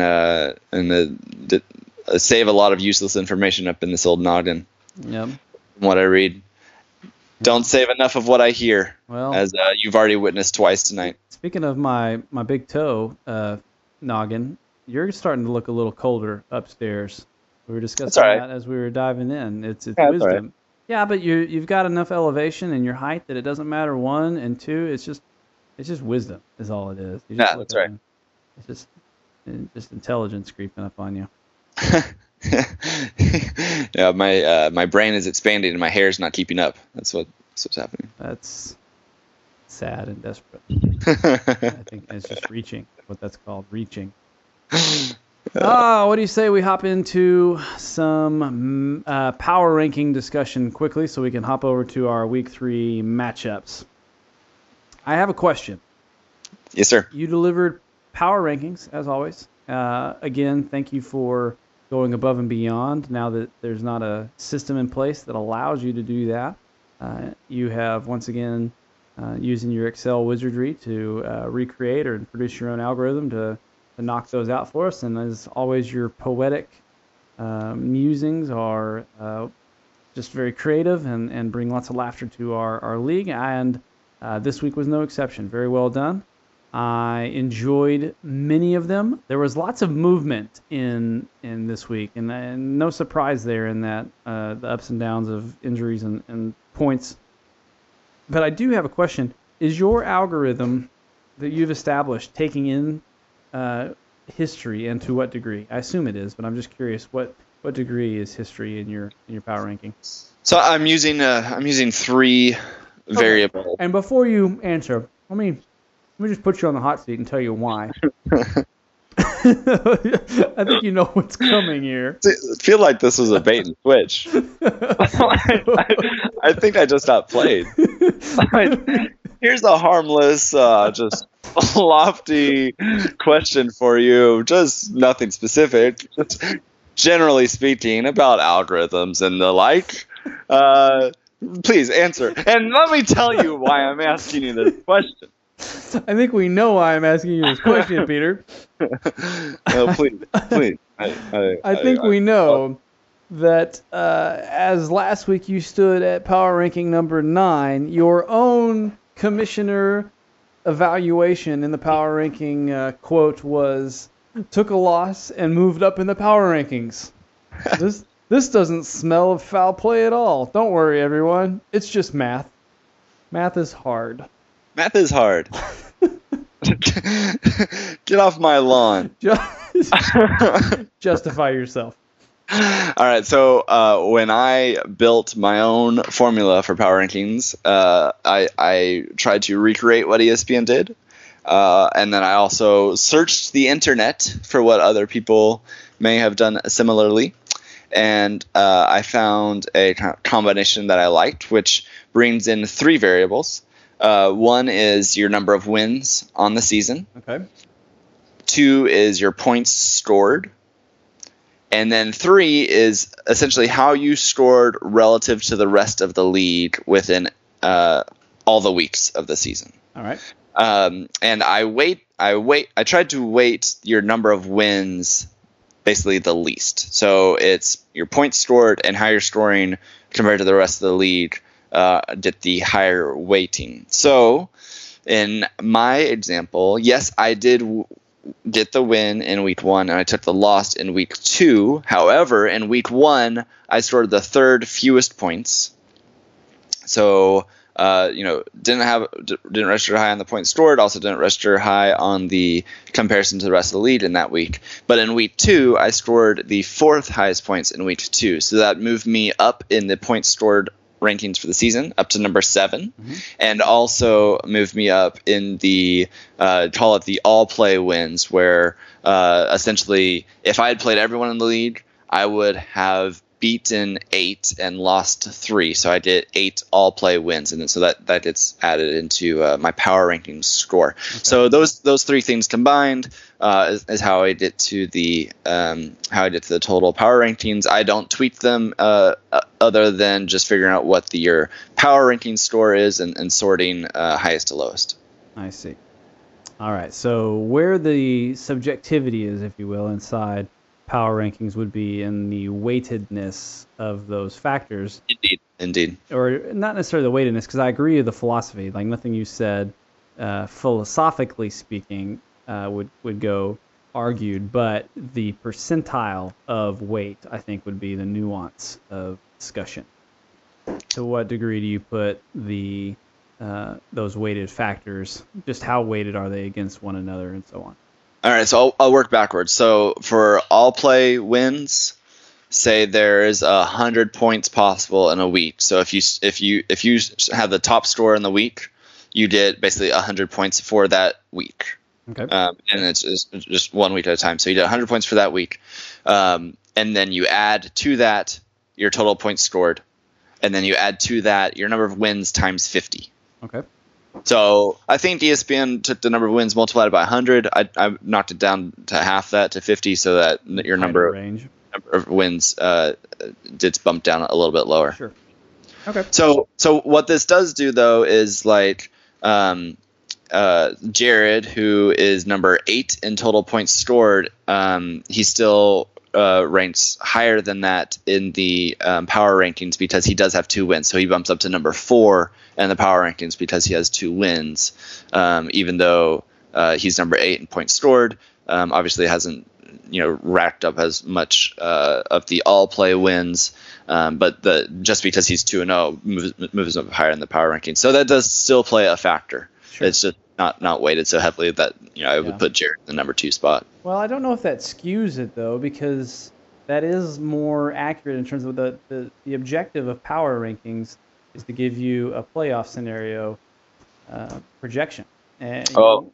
save a lot of useless information up in this old noggin. Yep. From what I read. Don't save enough of what I hear, well, as you've already witnessed twice tonight. Speaking of my big toe noggin, you're starting to look a little colder upstairs. We were discussing that as we were diving in. It's wisdom. Right. Yeah, but you've got enough elevation in your height that it doesn't matter. One and two, it's just wisdom is all it is. Yeah, that's right. It's just intelligence creeping up on you. Yeah, my brain is expanding and my hair is not keeping up. That's what's happening. That's sad and desperate. I think it's just reaching. What that's called, reaching. What do you say we hop into some power ranking discussion quickly so we can hop over to our Week 3 matchups? I have a question. Yes, sir. You delivered power rankings, as always. Again, thank you for going above and beyond now that there's not a system in place that allows you to do that. You have, once again, using your Excel wizardry to recreate or produce your own algorithm to knock those out for us. And as always, your poetic musings are just very creative and bring lots of laughter to our league. And this week was no exception. Very well done. I enjoyed many of them. There was lots of movement in this week, and no surprise there in that the ups and downs of injuries and points. But I do have a question. Is your algorithm that you've established taking in history, and to what degree? I assume it is, but I'm just curious what degree is history in your power ranking? So I'm using three variables. And before you answer, let me just put you on the hot seat and tell you why. I think you know what's coming here. I feel like this was a bait and switch. I think I just got played. Here's a harmless, just lofty question for you. Just nothing specific. Just generally speaking about algorithms and the like. Please answer. And let me tell you why I'm asking you this question. I think we know why I'm asking you this question, Peter. No, please. I think we know that as last week you stood at power ranking number 9, your own commissioner evaluation in the power ranking quote was, took a loss and moved up in the power rankings. This doesn't smell of foul play at all. Don't worry, everyone. It's just math. Math is hard. Math is hard. Get off my lawn. Justify yourself. All right, so when I built my own formula for power rankings, I tried to recreate what ESPN did, and then I also searched the internet for what other people may have done similarly, and I found a combination that I liked, which brings in three variables. One is your number of wins on the season. Okay. 2 is your points scored. And then 3 is essentially how you scored relative to the rest of the league within all the weeks of the season. All right. And I tried to weight your number of wins basically the least. So it's your points scored and how you're scoring compared to the rest of the league. Did the higher weighting. So in my example, yes, I did get the win in week 1 and I took the loss in week 2. However, in week 1, I scored the third fewest points. So didn't register high on the points scored, also didn't register high on the comparison to the rest of the league in that week. But in week 2, I scored the 4th highest points in week 2, so that moved me up in the points scored rankings for the season up to number 7, and also moved me up in the call it the all play wins, where essentially if I had played everyone in the league, I would have beaten 8 and lost 3. So I did 8 all play wins, and then so that gets added into my power rankings score. Okay. So those 3 things combined is how I get to the total power rankings. I don't tweak them other than just figuring out what your power ranking score is and sorting highest to lowest. I see. All right. So where the subjectivity is, if you will, inside power rankings would be in the weightedness of those factors. Indeed. Or not necessarily the weightedness, because I agree with the philosophy. Like nothing you said, philosophically speaking, would go argued, but the percentile of weight, I think, would be the nuance of discussion. To what degree do you put those weighted factors? Just how weighted are they against one another, and so on? All right, so I'll work backwards. So for all play wins, say there is 100 points possible in a week. So if you have the top score in the week, you get basically 100 points for that week. Okay. And it's just 1 week at a time. So you get 100 points for that week, and then you add to that your total points scored, and then you add to that your number of wins times 50. Okay. So I think ESPN took the number of wins multiplied by 100. I knocked it down to half that, to 50, so that your number of wins did bump down a little bit lower. Sure. Okay. So what this does do, though, is like Jared, who is number 8 in total points scored, he still ranks higher than that in the power rankings because he does have 2 wins. So he bumps up to number 4 in the power rankings because he has 2 wins, even though he's number 8 in points scored. Obviously hasn't racked up as much of the all play wins, but just because he's 2-0 moves him up higher in the power rankings. So that does still play a factor. Sure. It's just not weighted so heavily that I would put Jared in the number 2 spot. Well, I don't know if that skews it though, because that is more accurate in terms of the objective of power rankings is to give you a playoff scenario projection. And,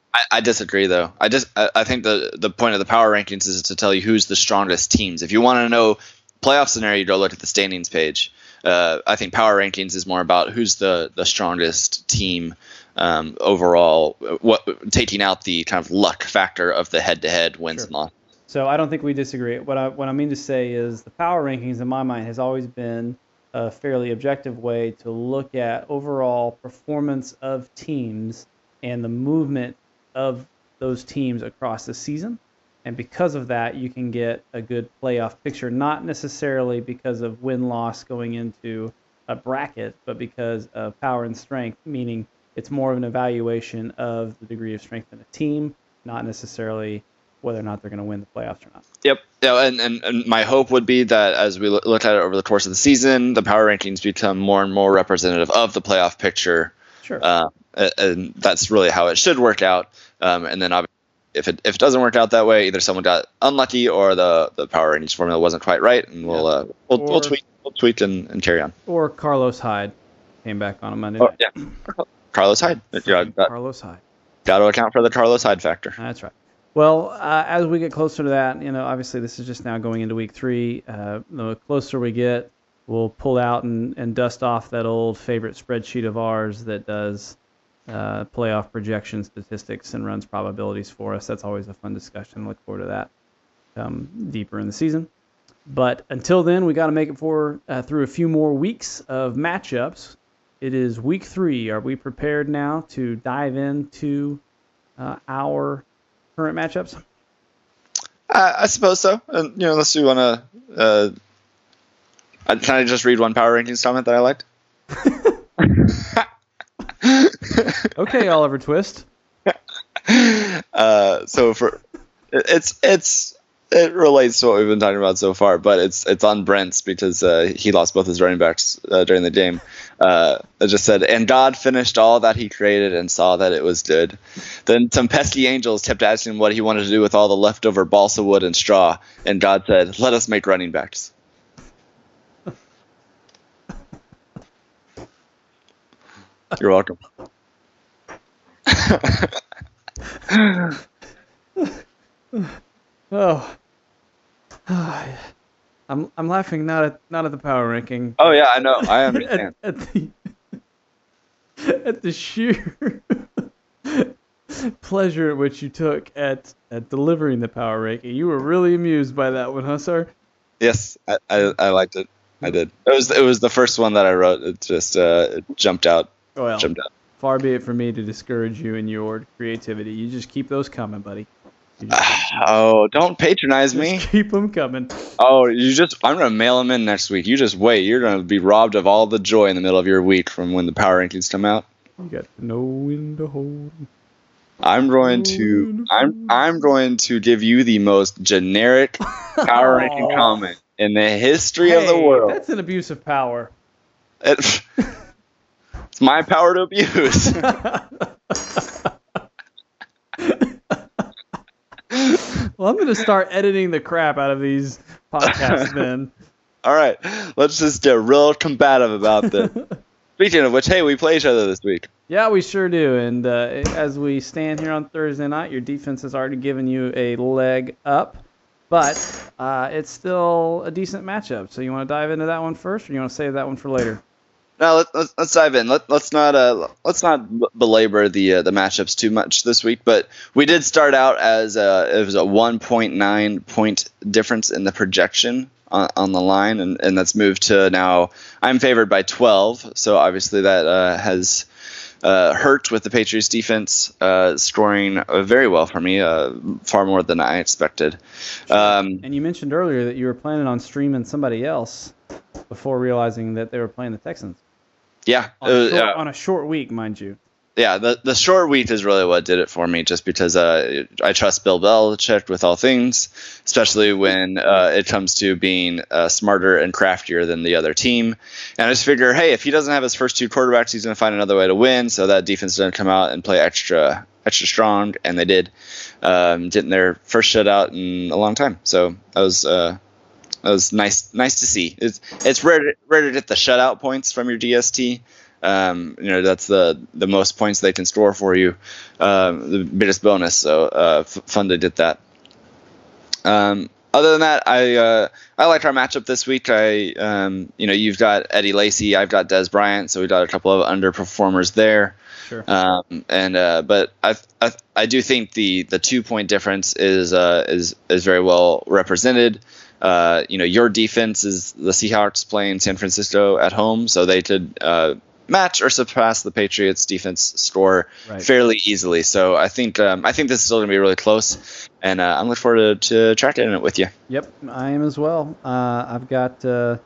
I disagree though. I think the point of the power rankings is to tell you who's the strongest teams. If you want to know playoff scenario, you go look at the standings page. I think power rankings is more about who's the strongest team overall, taking out the kind of luck factor of the head-to-head wins and losses. So I don't think we disagree. What I mean to say is the power rankings, in my mind, has always been a fairly objective way to look at overall performance of teams and the movement of those teams across the season. And because of that, you can get a good playoff picture, not necessarily because of win-loss going into a bracket, but because of power and strength, meaning it's more of an evaluation of the degree of strength in a team, not necessarily whether or not they're going to win the playoffs or not. Yep. Yeah, and my hope would be that as we look at it over the course of the season, the power rankings become more and more representative of the playoff picture. Sure. And that's really how it should work out. And then obviously, if it doesn't work out that way, either someone got unlucky or the power rankings formula wasn't quite right, and we'll tweak and carry on. Or Carlos Hyde came back on a Monday night. Yeah. Carlos Hyde. Carlos Hyde. Got to account for the Carlos Hyde factor. That's right. Well, as we get closer to that, obviously this is just now going into week 3. The closer we get, we'll pull out and dust off that old favorite spreadsheet of ours that does playoff projection statistics and runs probabilities for us. That's always a fun discussion. Look forward to that deeper in the season. But until then, we got to make it through a few more weeks of matchups. It is week 3. Are we prepared now to dive into our current matchups? I suppose so. And unless you want to, can I just read one power rankings comment that I liked? Okay, Oliver Twist. So for it's It relates to what we've been talking about so far, but it's on Brent's because he lost both his running backs during the game. It just said, and God finished all that he created and saw that it was good. Then some pesky angels kept asking him what he wanted to do with all the leftover balsa wood and straw, and God said, let us make running backs. You're welcome. Oh. I'm laughing not at the power ranking. Oh yeah, I know. I understand. at the sheer pleasure at which you took at delivering the power ranking. You were really amused by that one, huh, sir? Yes, I liked it. I did. It was the first one that I wrote. It just it jumped out. Well, far be it from me to discourage you in your creativity. You just keep those coming, buddy. Don't patronize me. Keep them coming. Oh, I'm going to mail them in next week. You just wait. You're going to be robbed of all the joy in the middle of your week from when the power rankings come out. You got to know when to hold. I'm going to give you the most generic power ranking comment in the history of the world. That's an abuse of power. It's my power to abuse. Well, I'm going to start editing the crap out of these podcasts then. All right. Let's just get real combative about this. Speaking of which, hey, we play each other this week. Yeah, we sure do. And as we stand here on Thursday night, your defense has already given you a leg up. But it's still a decent matchup. So you want to dive into that one first, or you want to save that one for later? No, let's dive in. Let's not belabor the matchups too much this week. But we did start out as it was a 1.9 point difference in the projection on the line, and that's moved to now I'm favored by 12. So obviously that has hurt with the Patriots defense scoring very well for me, far more than I expected. And you mentioned earlier that you were planning on streaming somebody else before realizing that they were playing the Texans. Yeah. On a short week, mind you. Yeah, the short week is really what did it for me, just because I trust Bill Belichick with all things, especially when it comes to being smarter and craftier than the other team. And I just figure, hey, if he doesn't have his first two quarterbacks, he's going to find another way to win, so that defense is going to come out and play extra strong, and they did, getting their first shutout in a long time. So that was nice to see. It's rare to get the shutout points from your DST. That's the most points they can score for you, the biggest bonus. So fun to get that. Other than that, I like our matchup this week. You've got Eddie Lacy, I've got Des Bryant, so we got a couple of underperformers there. Sure. But I do think the 2 point difference is very well represented. Your defense is the Seahawks playing San Francisco at home, so they could match or surpass the Patriots defense score fairly easily. So I think this is still going to be really close, and I'm looking forward to tracking it with you. Yep, I am as well. I've got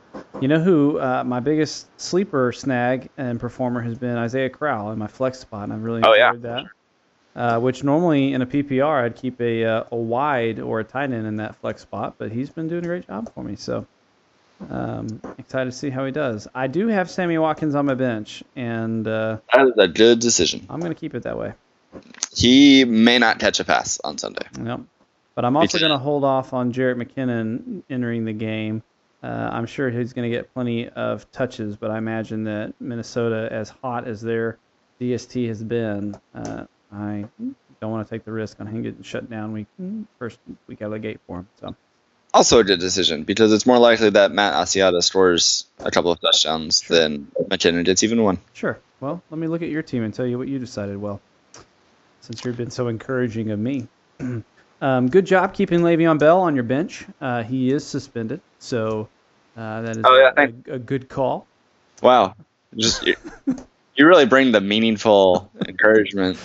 my biggest sleeper snag and performer has been Isaiah Crowell in my flex spot, and I've really enjoyed that. Which normally in a PPR I'd keep a wide or a tight end in that flex spot, but he's been doing a great job for me. So excited to see how he does. I do have Sammy Watkins on my bench, and that is a good decision. I'm going to keep it that way. He may not catch a pass on Sunday. Yep. But I'm also going to hold off on Jerick McKinnon entering the game. I'm sure he's going to get plenty of touches, but I imagine that Minnesota, as hot as their DST has been, I don't want to take the risk on him getting shut down first week out of the gate for him. So. Also a good decision, because it's more likely that Matt Asiata scores a couple of touchdowns than McKinnon gets even one. Sure. Well, let me look at your team and tell you what you decided. Well, since you've been so encouraging of me. Good job keeping Le'Veon Bell on your bench. He is suspended, so that is a good call. Wow. You really bring the meaningful encouragement.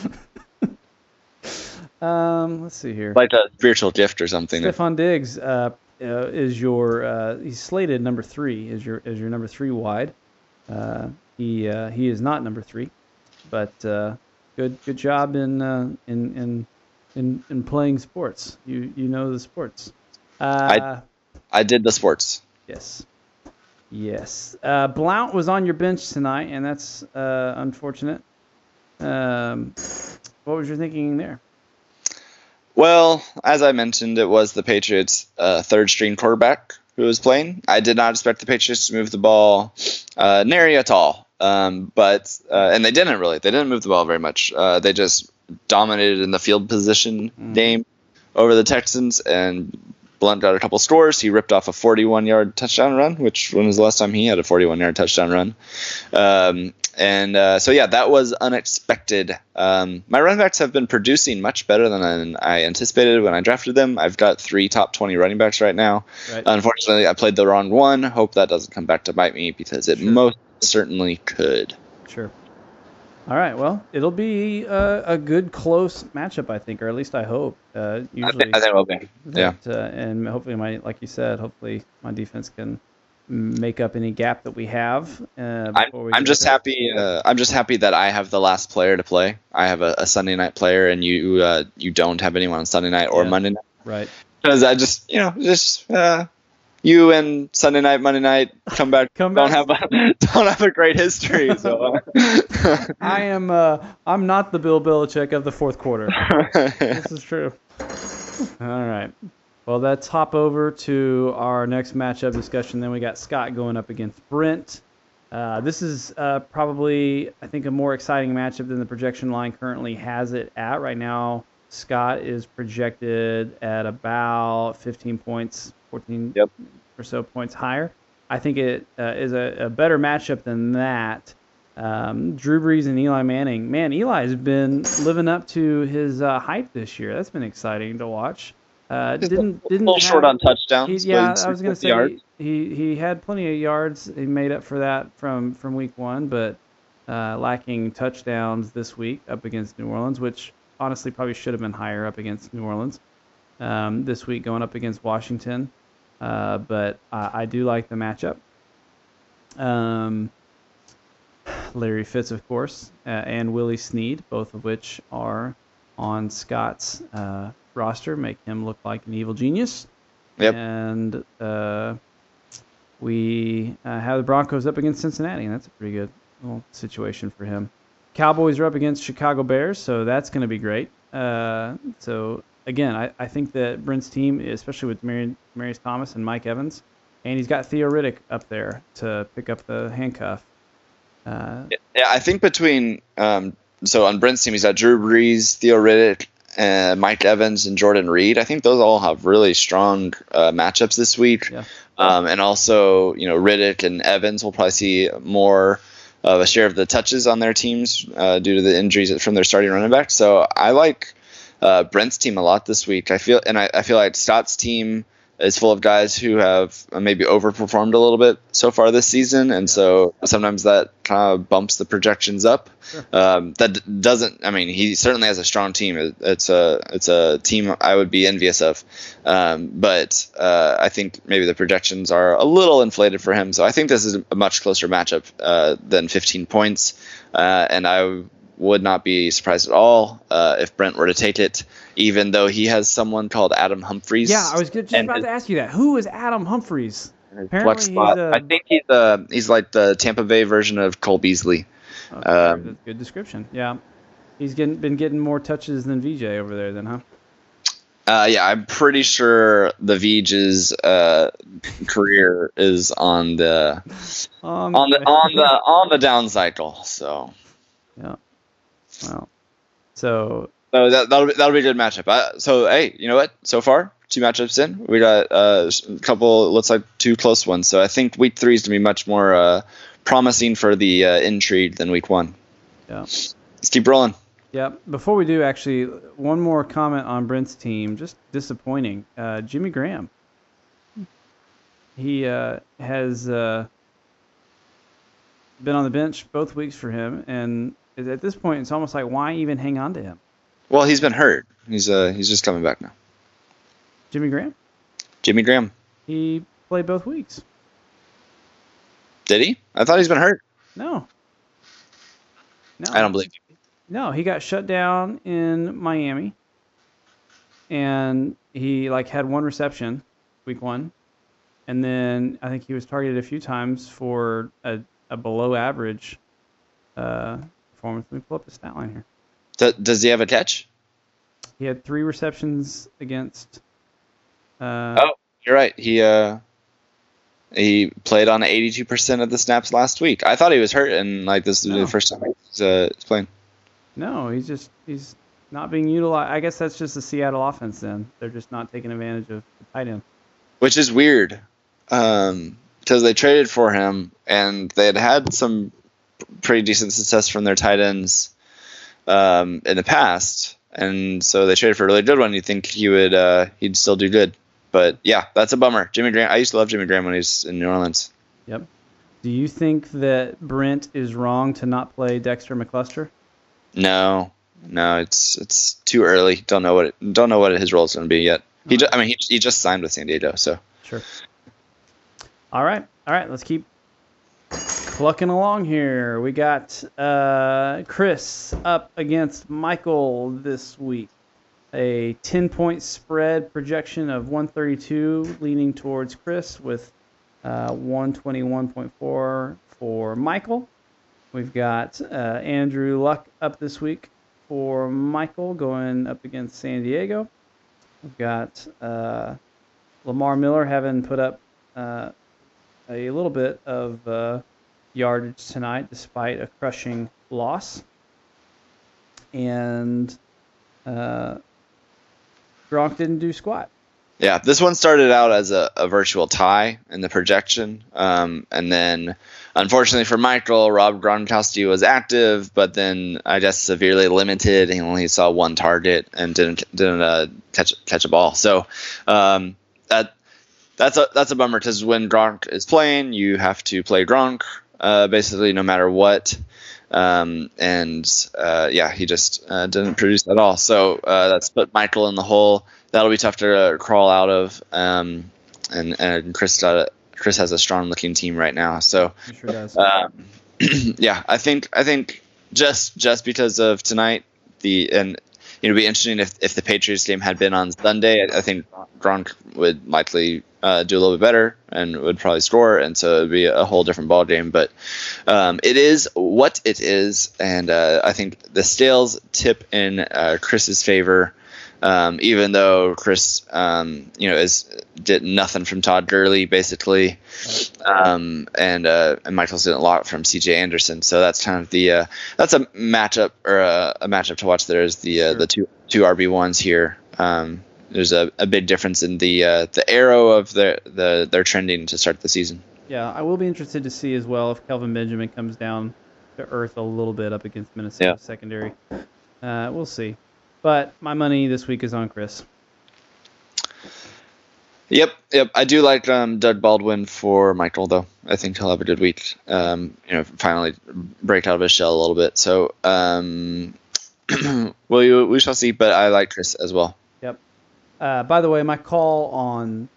Let's see here. Like a spiritual gift or something. Stephon Diggs is your he's slated number 3 as your number 3 wide. He is not number 3, but good job in playing sports. You know the sports. I did the sports. Yes. Yes. Blount was on your bench tonight, and that's unfortunate. What was your thinking there? Well, as I mentioned, it was the Patriots' third-string quarterback who was playing. I did not expect the Patriots to move the ball nary at all. And they didn't really. They didn't move the ball very much. They just dominated in the field position game over the Texans, and Blount got a couple scores. He ripped off a 41-yard touchdown run, which when was the last time he had a 41-yard touchdown run? So that was unexpected. My running backs have been producing much better than I anticipated when I drafted them. I've got 3 top 20 running backs right now. Right. Unfortunately, I played the wrong one. Hope that doesn't come back to bite me because it most certainly could. Sure. All right. Well, it'll be a good close matchup, I think, or at least I hope. Usually, I think it will be. And hopefully, like you said, hopefully my defense can make up any gap that we have. I'm just happy. I'm just happy that I have the last player to play. I have a Sunday night player, and you don't have anyone on Sunday night or Monday night. Right. Because I just you and Sunday night, Monday night don't have a great history. So I'm not the Bill Belichick of the fourth quarter. This is true. All right. Well, let's hop over to our next matchup discussion. Then we got Scott going up against Brent. This is probably, I think, a more exciting matchup than the projection line currently has it at. Right now, Scott is projected at about 15 points, 14 or so points higher. I think it is a better matchup than that. Drew Brees and Eli Manning. Man, Eli has been living up to his hype this year. That's been exciting to watch. Didn't a little short on touchdowns. I was going to say he had plenty of yards. He made up for that from week 1, but lacking touchdowns this week up against New Orleans, which honestly probably should have been higher up against New Orleans this week going up against Washington. But I do like the matchup. Larry Fitz, of course, and Willie Snead, both of which are on Scott's roster, make him look like an evil genius. Yep. And we have the Broncos up against Cincinnati, and that's a pretty good little situation for him. Cowboys are up against Chicago Bears, so that's going to be great. So, again, I think that Brent's team, especially with Demarius Thomas and Mike Evans, and he's got Theo Riddick up there to pick up the handcuff. I think between so on Brent's team, he's got Drew Brees, Theo Riddick, Mike Evans, and Jordan Reed. I think those all have really strong matchups this week. Yeah. And also, Riddick and Evans will probably see more of a share of the touches on their teams due to the injuries from their starting running back. So I like Brent's team a lot this week. I feel like Scott's team is full of guys who have maybe overperformed a little bit so far this season, and so sometimes that kind of bumps the projections up. Sure. That doesn't. I mean, he certainly has a strong team. It's a team I would be envious of, but I think maybe the projections are a little inflated for him. So I think this is a much closer matchup than 15 points, and I would not be surprised at all if Brent were to take it, even though he has someone called Adam Humphries. Yeah, I was just about to ask you that. Who is Adam Humphries? Flex spot. I think he's like the Tampa Bay version of Cole Beasley. Okay, that's a good description. Yeah, he's been getting more touches than VJ over there, then, huh? Yeah, I'm pretty sure the Vij's career is on the down cycle. So yeah. Well, so that'll be a good matchup. So hey, you know what? So far, 2 matchups in, we got a couple. Looks like 2 close ones. So I think week 3 is gonna be much more promising for the intrigue than week 1. Yeah. Let's keep rolling. Yeah. Before we do, actually, one more comment on Brent's team. Just disappointing. Jimmy Graham. He has been on the bench both weeks for him, and at this point, it's almost like, why even hang on to him? Well, he's been hurt. He's just coming back now. Jimmy Graham? Jimmy Graham. He played both weeks. Did he? I thought he's been hurt. No. I don't believe you. No, he got shut down in Miami, and he had 1 reception, week 1. And then I think he was targeted a few times for a below average performance. Let me pull up the stat line here. Does he have a catch? He had 3 receptions against. Oh, you're right. He played on 82% of the snaps last week. I thought he was hurt, and like this is the first time he's playing. No, he's not being utilized. I guess that's just the Seattle offense. Then they're just not taking advantage of the tight end, which is weird, because they traded for him, and they had some pretty decent success from their tight ends in the past, and so they traded for a really good one. You think he'd still do good. But yeah, that's a bummer. Jimmy Graham. I used to love Jimmy Graham when he was in New Orleans. Yep. Do you think that Brent is wrong to not play Dexter McCluster? No, it's too early. Don't know what his role is going to be yet. He just signed with San Diego, so. Sure. All right. Let's keep clucking along here. We got Chris up against Michael this week. A 10-point spread projection of 132 leaning towards Chris with 121.4 for Michael. We've got Andrew Luck up this week for Michael going up against San Diego. We've got Lamar Miller having put up a little bit of yardage tonight despite a crushing loss. And Gronk didn't do squat. Yeah, this one started out as a virtual tie in the projection. And then, unfortunately for Michael, Rob Gronkowski was active, but then I guess severely limited. He only saw one target and didn't catch a ball. So that's a bummer because when Gronk is playing, you have to play Gronk basically no matter what. He just didn't produce at all. So that's put Michael in the hole. That'll be tough to crawl out of. And Chris has a strong looking team right now. So he sure does. I think just because of tonight, it'd be interesting if the Patriots game had been on Sunday. I think Gronk would likely do a little bit better and would probably score, and so it'd be a whole different ball game. But it is what it is, and I think the scales tip in Chris's favor. Even though Chris, did nothing from Todd Gurley basically, and Michael's did a lot from C.J. Anderson. So that's kind of that's a matchup or a matchup to watch. There's the two RB1s here. There's a big difference in the arrow of their trending to start the season. Yeah, I will be interested to see as well if Kelvin Benjamin comes down to earth a little bit up against Minnesota secondary. We'll see. But my money this week is on Chris. Yep. I do like Doug Baldwin for Michael, though. I think he'll have a good week. Finally break out of his shell a little bit. So, we shall see. But I like Chris as well. Yep. By the way, my call on.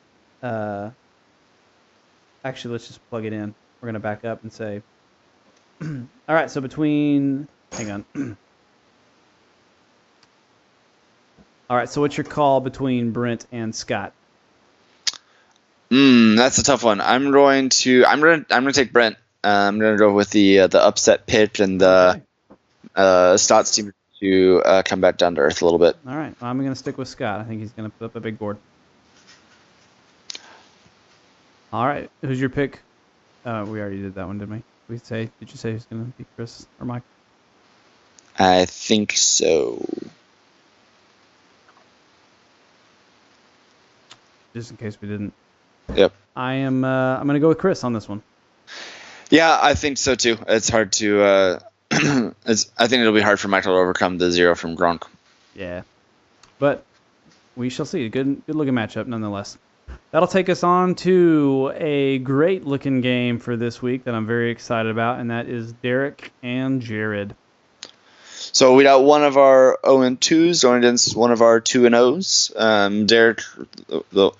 Actually, let's just plug it in. We're gonna back up and say. All right. So between. Hang on. All right, so what's your call between Brent and Scott? That's a tough one. I'm going to take Brent. I'm going to go with the upset pick and the Scott's team to come back down to earth a little bit. All right, I'm going to stick with Scott. I think he's going to put up a big board. All right, who's your pick? We already did that one, didn't we? Did you say who's going to be Chris or Mike? I think so. Just in case we didn't. Yep. I'm going to go with Chris on this one. Yeah, I think so too. It's hard to. I think it'll be hard for Michael to overcome the 0 from Gronk. Yeah, but we shall see. Good looking matchup nonetheless. That'll take us on to a great looking game for this week that I'm very excited about, and that is Derek and Jared. So we got one of our 0-2s going against one of our 2-0s. Derek, the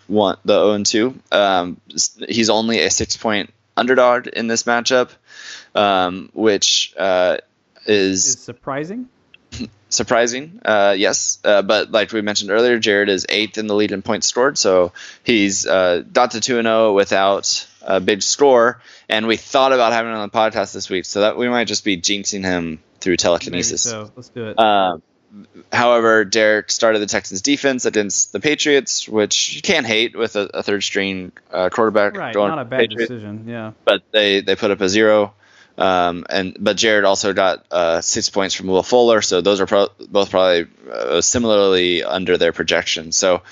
0-2. He's only a 6-point underdog in this matchup, which is surprising. Surprising, yes. But like we mentioned earlier, Jared is 8th in the lead in points scored, so he's got to 2-0 without a big score. And we thought about having him on the podcast this week, so that we might just be jinxing him through telekinesis. Maybe so. Let's do it. However, Derek started the Texans defense against the Patriots, which you can't hate with a third string quarterback. Right, going not a bad Patriots. decision. Yeah. But they put up a 0. But Jared also got 6 points from Will Fuller, so those are both probably similarly under their projections. So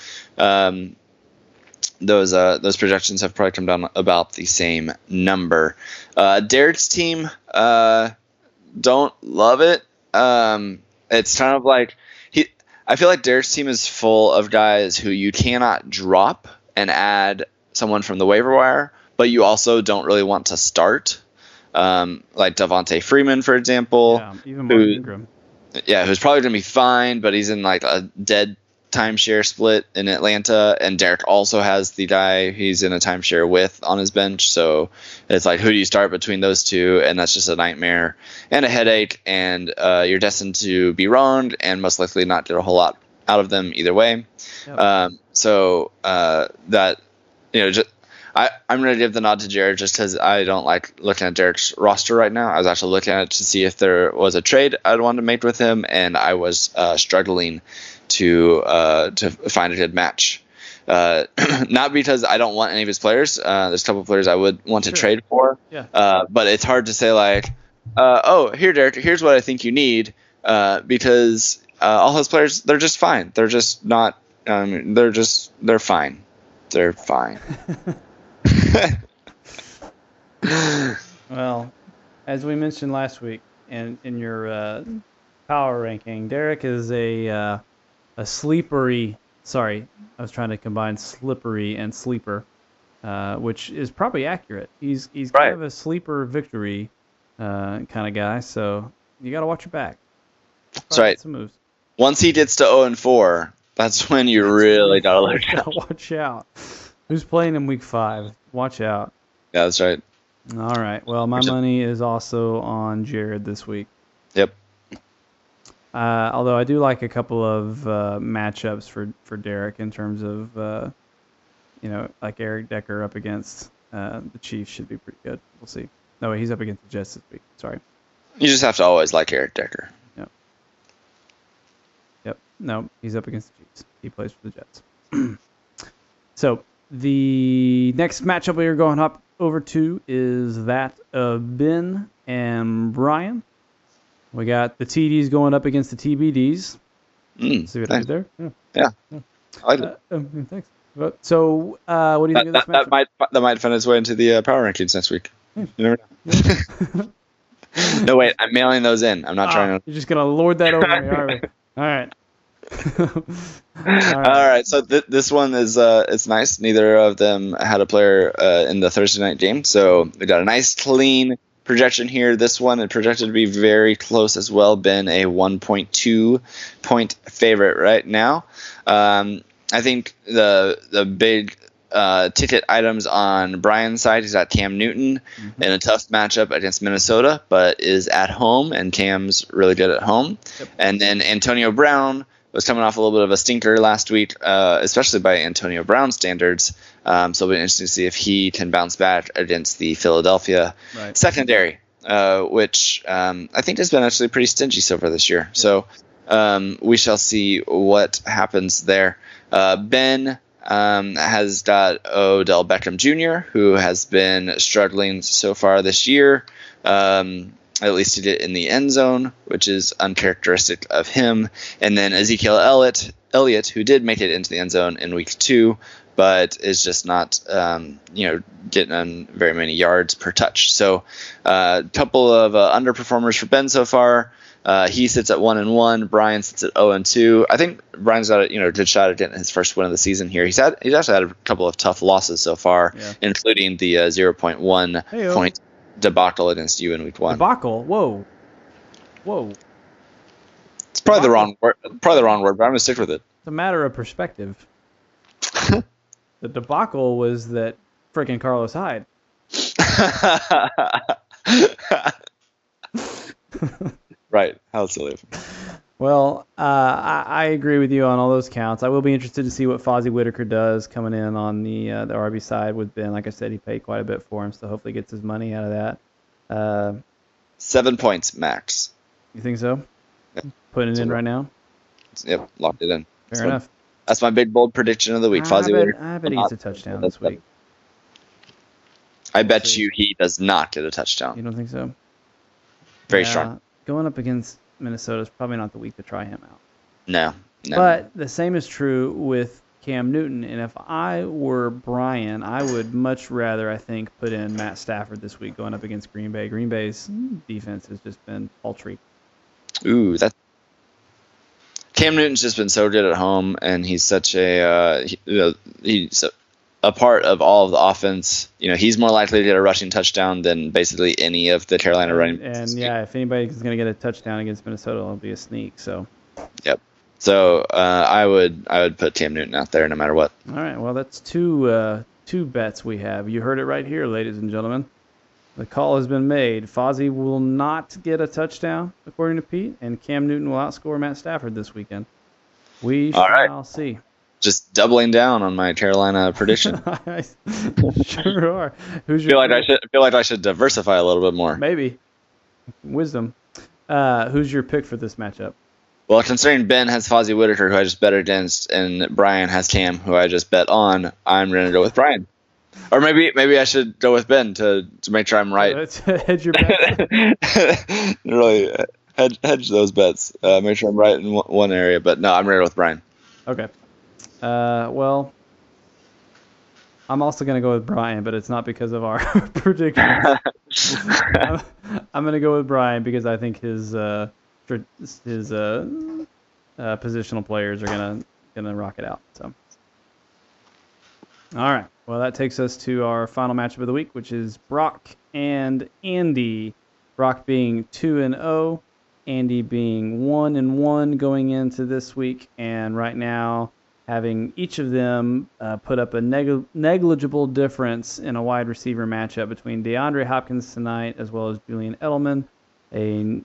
those projections have probably come down about the same number. Derek's team, don't love it. It's kind of like I feel like Derek's team is full of guys who you cannot drop and add someone from the waiver wire, but you also don't really want to start. Like Devontae Freeman, for example. Yeah, even Mark Ingram. Yeah, who's probably going to be fine, but he's in like a dead timeshare split in Atlanta, and Derek also has the guy he's in a timeshare with on his bench, so it's like, who do you start between those two? And that's just a nightmare and a headache, and you're destined to be wronged and most likely not get a whole lot out of them either way. Yep. So that, just I'm going to give the nod to Jared just because I don't like looking at Derek's roster right now. I was actually looking at it to see if there was a trade I'd want to make with him, and I was struggling to find a good match. Not because I don't want any of his players. There's a couple of players I would want to trade for. Yeah. But it's hard to say like, here, Derek, here's what I think you need, because all his players, they're just fine. They're just not. They're fine. They're fine. Well, as we mentioned last week, in your power ranking, Derek is a sleepery. Sorry, I was trying to combine slippery and sleeper, which is probably accurate. He's kind of a sleeper victory kind of guy, so you got to watch your back. That's right. Some moves. Once he gets to 0-4, that's when you really got to look out. Watch out. Who's playing in week 5? Watch out. Yeah, that's right. All right. Well, my money is also on Jared this week. Yep. Although I do like a couple of matchups for Derek in terms of, like Eric Decker up against the Chiefs should be pretty good. We'll see. No, he's up against the Jets this week. Sorry. You just have to always like Eric Decker. Yep. No, he's up against the Chiefs. He plays for the Jets. So the next matchup we are going up over to is that of Ben and Brian. We got the TDs going up against the TBDs. See what I did there? Yeah. I like it. Thanks. So, what do you think of this matchup? That might find its way into the power rankings next week. You never know. No, wait. I'm mailing those in. I'm not trying to. You're just gonna lord that over me, are we? All right. All right. So this one is it's nice. Neither of them had a player in the Thursday night game, so we got a nice clean projection here. This one is projected to be very close as well. Been a 1.2 point favorite right now. I think the big ticket items on Brian's side, he's got Cam Newton in a tough matchup against Minnesota, but is at home, and Cam's really good at home. Yep. And then Antonio Brown was coming off a little bit of a stinker last week, especially by Antonio Brown standards. So it'll be interesting to see if he can bounce back against the Philadelphia secondary, which I think has been actually pretty stingy so far this year. Yeah. So we shall see what happens there. Ben has got Odell Beckham Jr., who has been struggling so far this year. At least he did in the end zone, which is uncharacteristic of him. And then Ezekiel Elliott, who did make it into the end zone in week 2, but is just not, getting on very many yards per touch. So a couple of underperformers for Ben so far. He sits at 1-1. Brian sits at 0-2. I think Brian's got a good shot at getting his first win of the season here. He's actually had a couple of tough losses so far, including the 0.1 point debacle against you in week 1. Debacle? Whoa. It's probably the wrong word. But I'm gonna stick with it. It's a matter of perspective. The debacle was that freaking Carlos Hyde. Right. How silly of him. Well, I agree with you on all those counts. I will be interested to see what Fozzie Whitaker does coming in on the RB side with Ben. Like I said, he paid quite a bit for him, so hopefully gets his money out of that. 7 points max. You think so? Yep. Putting it in right now? Yep, locked it in. Fair enough. That's my big bold prediction of the week. Fozzie Whitaker. I bet he gets a touchdown this week. I bet you he does not get a touchdown. You don't think so? Very strong. Going up against Minnesota is probably not the week to try him out. No. But the same is true with Cam Newton. And if I were Brian, I would much rather, I think, put in Matt Stafford this week going up against Green Bay. Green Bay's defense has just been paltry. Ooh, Cam Newton's just been so good at home, and he's such he's a part of all of the offense. He's more likely to get a rushing touchdown than basically any of the Carolina running backs. And yeah, if anybody's going to get a touchdown against Minnesota, it'll be a sneak. So. Yep. So I would put Cam Newton out there no matter what. All right. Well, that's two bets we have. You heard it right here, ladies and gentlemen. The call has been made. Fozzie will not get a touchdown, according to Pete, and Cam Newton will outscore Matt Stafford this weekend. We shall see. Just doubling down on my Carolina prediction. Sure are. I feel like I should diversify a little bit more. Maybe. Wisdom. Who's your pick for this matchup? Well, considering Ben has Fozzie Whitaker, who I just bet against, and Brian has Cam, who I just bet on, I'm going to go with Brian. Or maybe I should go with Ben to make sure I'm right. Let's hedge your bet. Really hedge those bets. Make sure I'm right in one area. But no, I'm ready with Brian. Okay. Well, I'm also going to go with Brian, but it's not because of our predictions. I'm going to go with Brian because I think his positional players are gonna rock it out. So, all right. Well, that takes us to our final matchup of the week, which is Brock and Andy. Brock being 2-0, Andy being 1-1 going into this week, and right now having each of them put up a negligible difference in a wide receiver matchup between DeAndre Hopkins tonight as well as Julian Edelman. A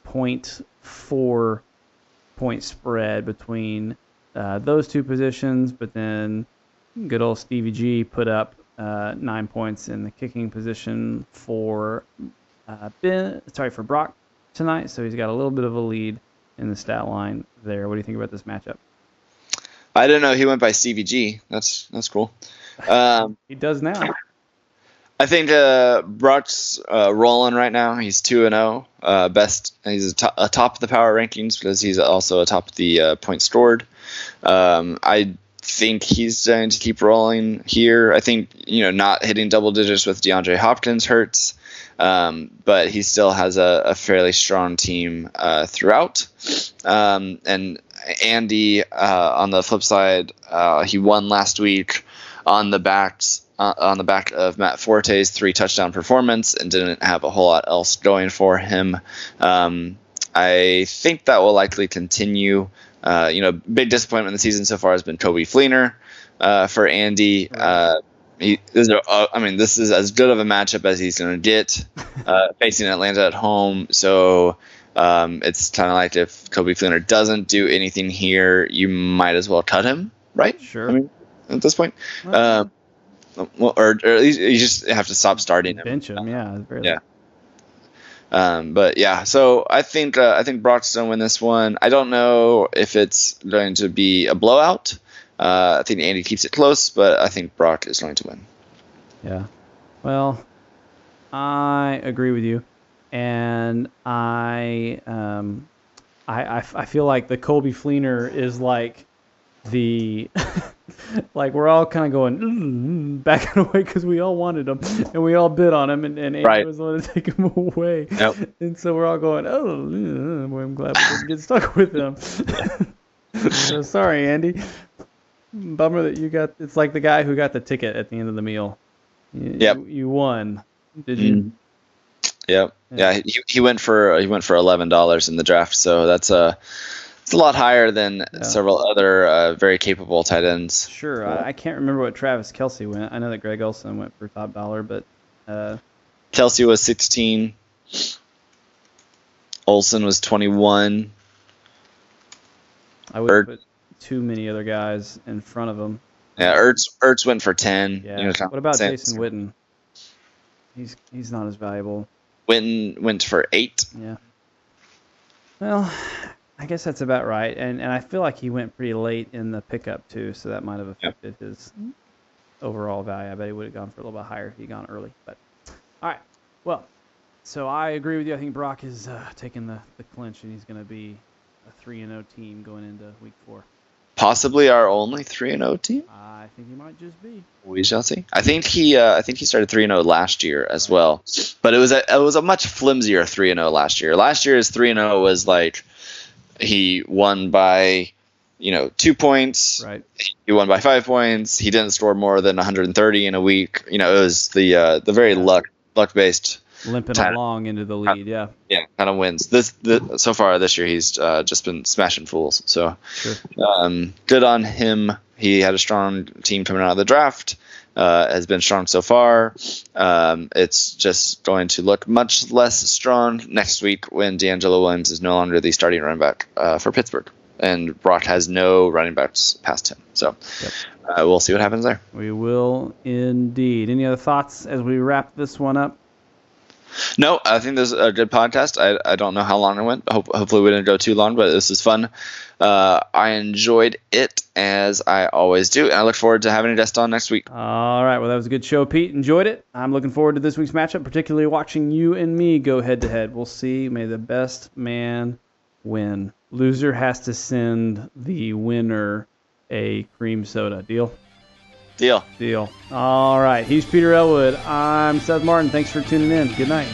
0.4 point spread between those two positions, but then good old Stevie G put up 9 points in the kicking position for Brock tonight, so he's got a little bit of a lead in the stat line there. What do you think about this matchup? I didn't know he went by Stevie G. That's cool. He does now. I think Brock's rolling right now. He's 2-0. Best. He's atop of the power rankings because he's also atop of the points stored. I think he's going to keep rolling here. I think not hitting double digits with DeAndre Hopkins hurts, but he still has a fairly strong team throughout. And Andy, on the flip side, he won last week on the back of Matt Forte's 3 touchdown performance and didn't have a whole lot else going for him. I think that will likely continue. Big disappointment in the season so far has been Coby Fleener for Andy. This is as good of a matchup as he's going to get facing Atlanta at home. So it's kind of like if Coby Fleener doesn't do anything here, you might as well cut him, right? Sure. At this point. Or at least you just have to stop starting him. Bench him, yeah. Yeah. But yeah, so I think Brock's gonna win this one. I don't know if it's going to be a blowout. I think Andy keeps it close, but I think Brock is going to win. Yeah. Well, I agree with you, and I feel like the Coby Fleener is like the like we're all kind of going backing away because we all wanted him and we all bid on him, and Andy was the one to take him away. Yep. And so we're all going, I'm glad we didn't get stuck with him. So sorry, Andy. Bummer that you got. It's like the guy who got the ticket at the end of the meal. You won. Did you? Yep. Yeah. He went for $11 in the draft, so that's it's a lot higher than several other very capable tight ends. Sure. I can't remember what Travis Kelce went. I know that Greg Olsen went for top dollar, but Kelce was 16. Olsen was 21. I wouldn't put too many other guys in front of him. Yeah, Ertz went for 10. Yeah. What about Jason Witten? He's not as valuable. Witten went for 8. Yeah. Well, I guess that's about right. And I feel like he went pretty late in the pickup, too, so that might have affected his overall value. I bet he would have gone for a little bit higher if he'd gone early. But all right. Well, so I agree with you. I think Brock is taking the clinch, and he's going to be a 3-0 team going into week 4. Possibly our only 3-0 team. I think he might just be. We shall see. I think he started 3-0 last year as well, but it was a much flimsier 3-0 last year. Last year's 3-0 was like he won by 2 points. Right. He won by 5 points. He didn't score more than 130 in a week. It was the very luck based. Limping along into the lead, yeah. Yeah, kind of wins. So far this year, he's just been smashing fools. So, sure. Good on him. He had a strong team coming out of the draft. Has been strong so far. It's just going to look much less strong next week when DeAngelo Williams is no longer the starting running back for Pittsburgh, and Brock has no running backs past him. So, we'll see what happens there. We will indeed. Any other thoughts as we wrap this one up? No, I think this is a good podcast. I don't know how long it went. Hopefully we didn't go too long, but this is fun. I enjoyed it, as I always do, and I look forward to having a guest on next week. All right. Well, that was a good show, Pete. Enjoyed it. I'm looking forward to this week's matchup, particularly watching you and me go head-to-head. We'll see. May the best man win. Loser has to send the winner a cream soda. Deal? Deal. All right. He's Peter Elwood. I'm Seth Martin. Thanks for tuning in. Good night.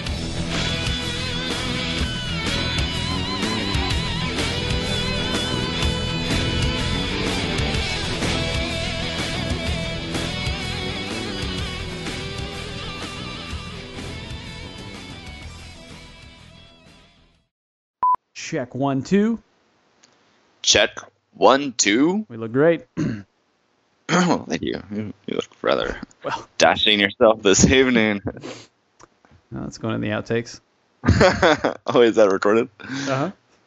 Check 1, 2. Check 1, 2. We look great. Oh, thank you. You look rather dashing yourself this evening. It's going in the outtakes. Oh, is that recorded? Uh-huh.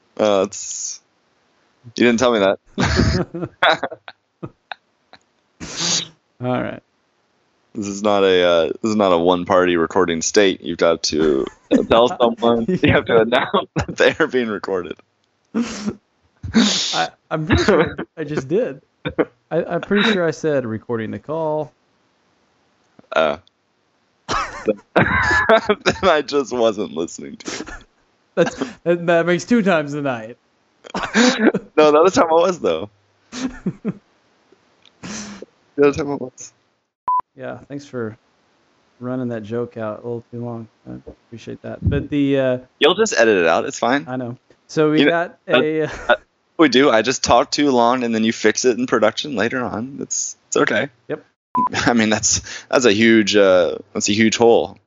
You didn't tell me that. All right. This is not a one-party recording state. You've got to tell someone. You have to announce that they are being recorded. I'm pretty sure I just did. I'm pretty sure I said recording the call. Then I just wasn't listening to you. That makes 2 times the night. No, the other time I was, though. The other time I was. Yeah, thanks for running that joke out a little too long. I appreciate that. But you'll just edit it out. It's fine. I know. So we got a... We do. I just talk too long, and then you fix it in production later on. It's okay. Yep. I mean, that's a huge hole.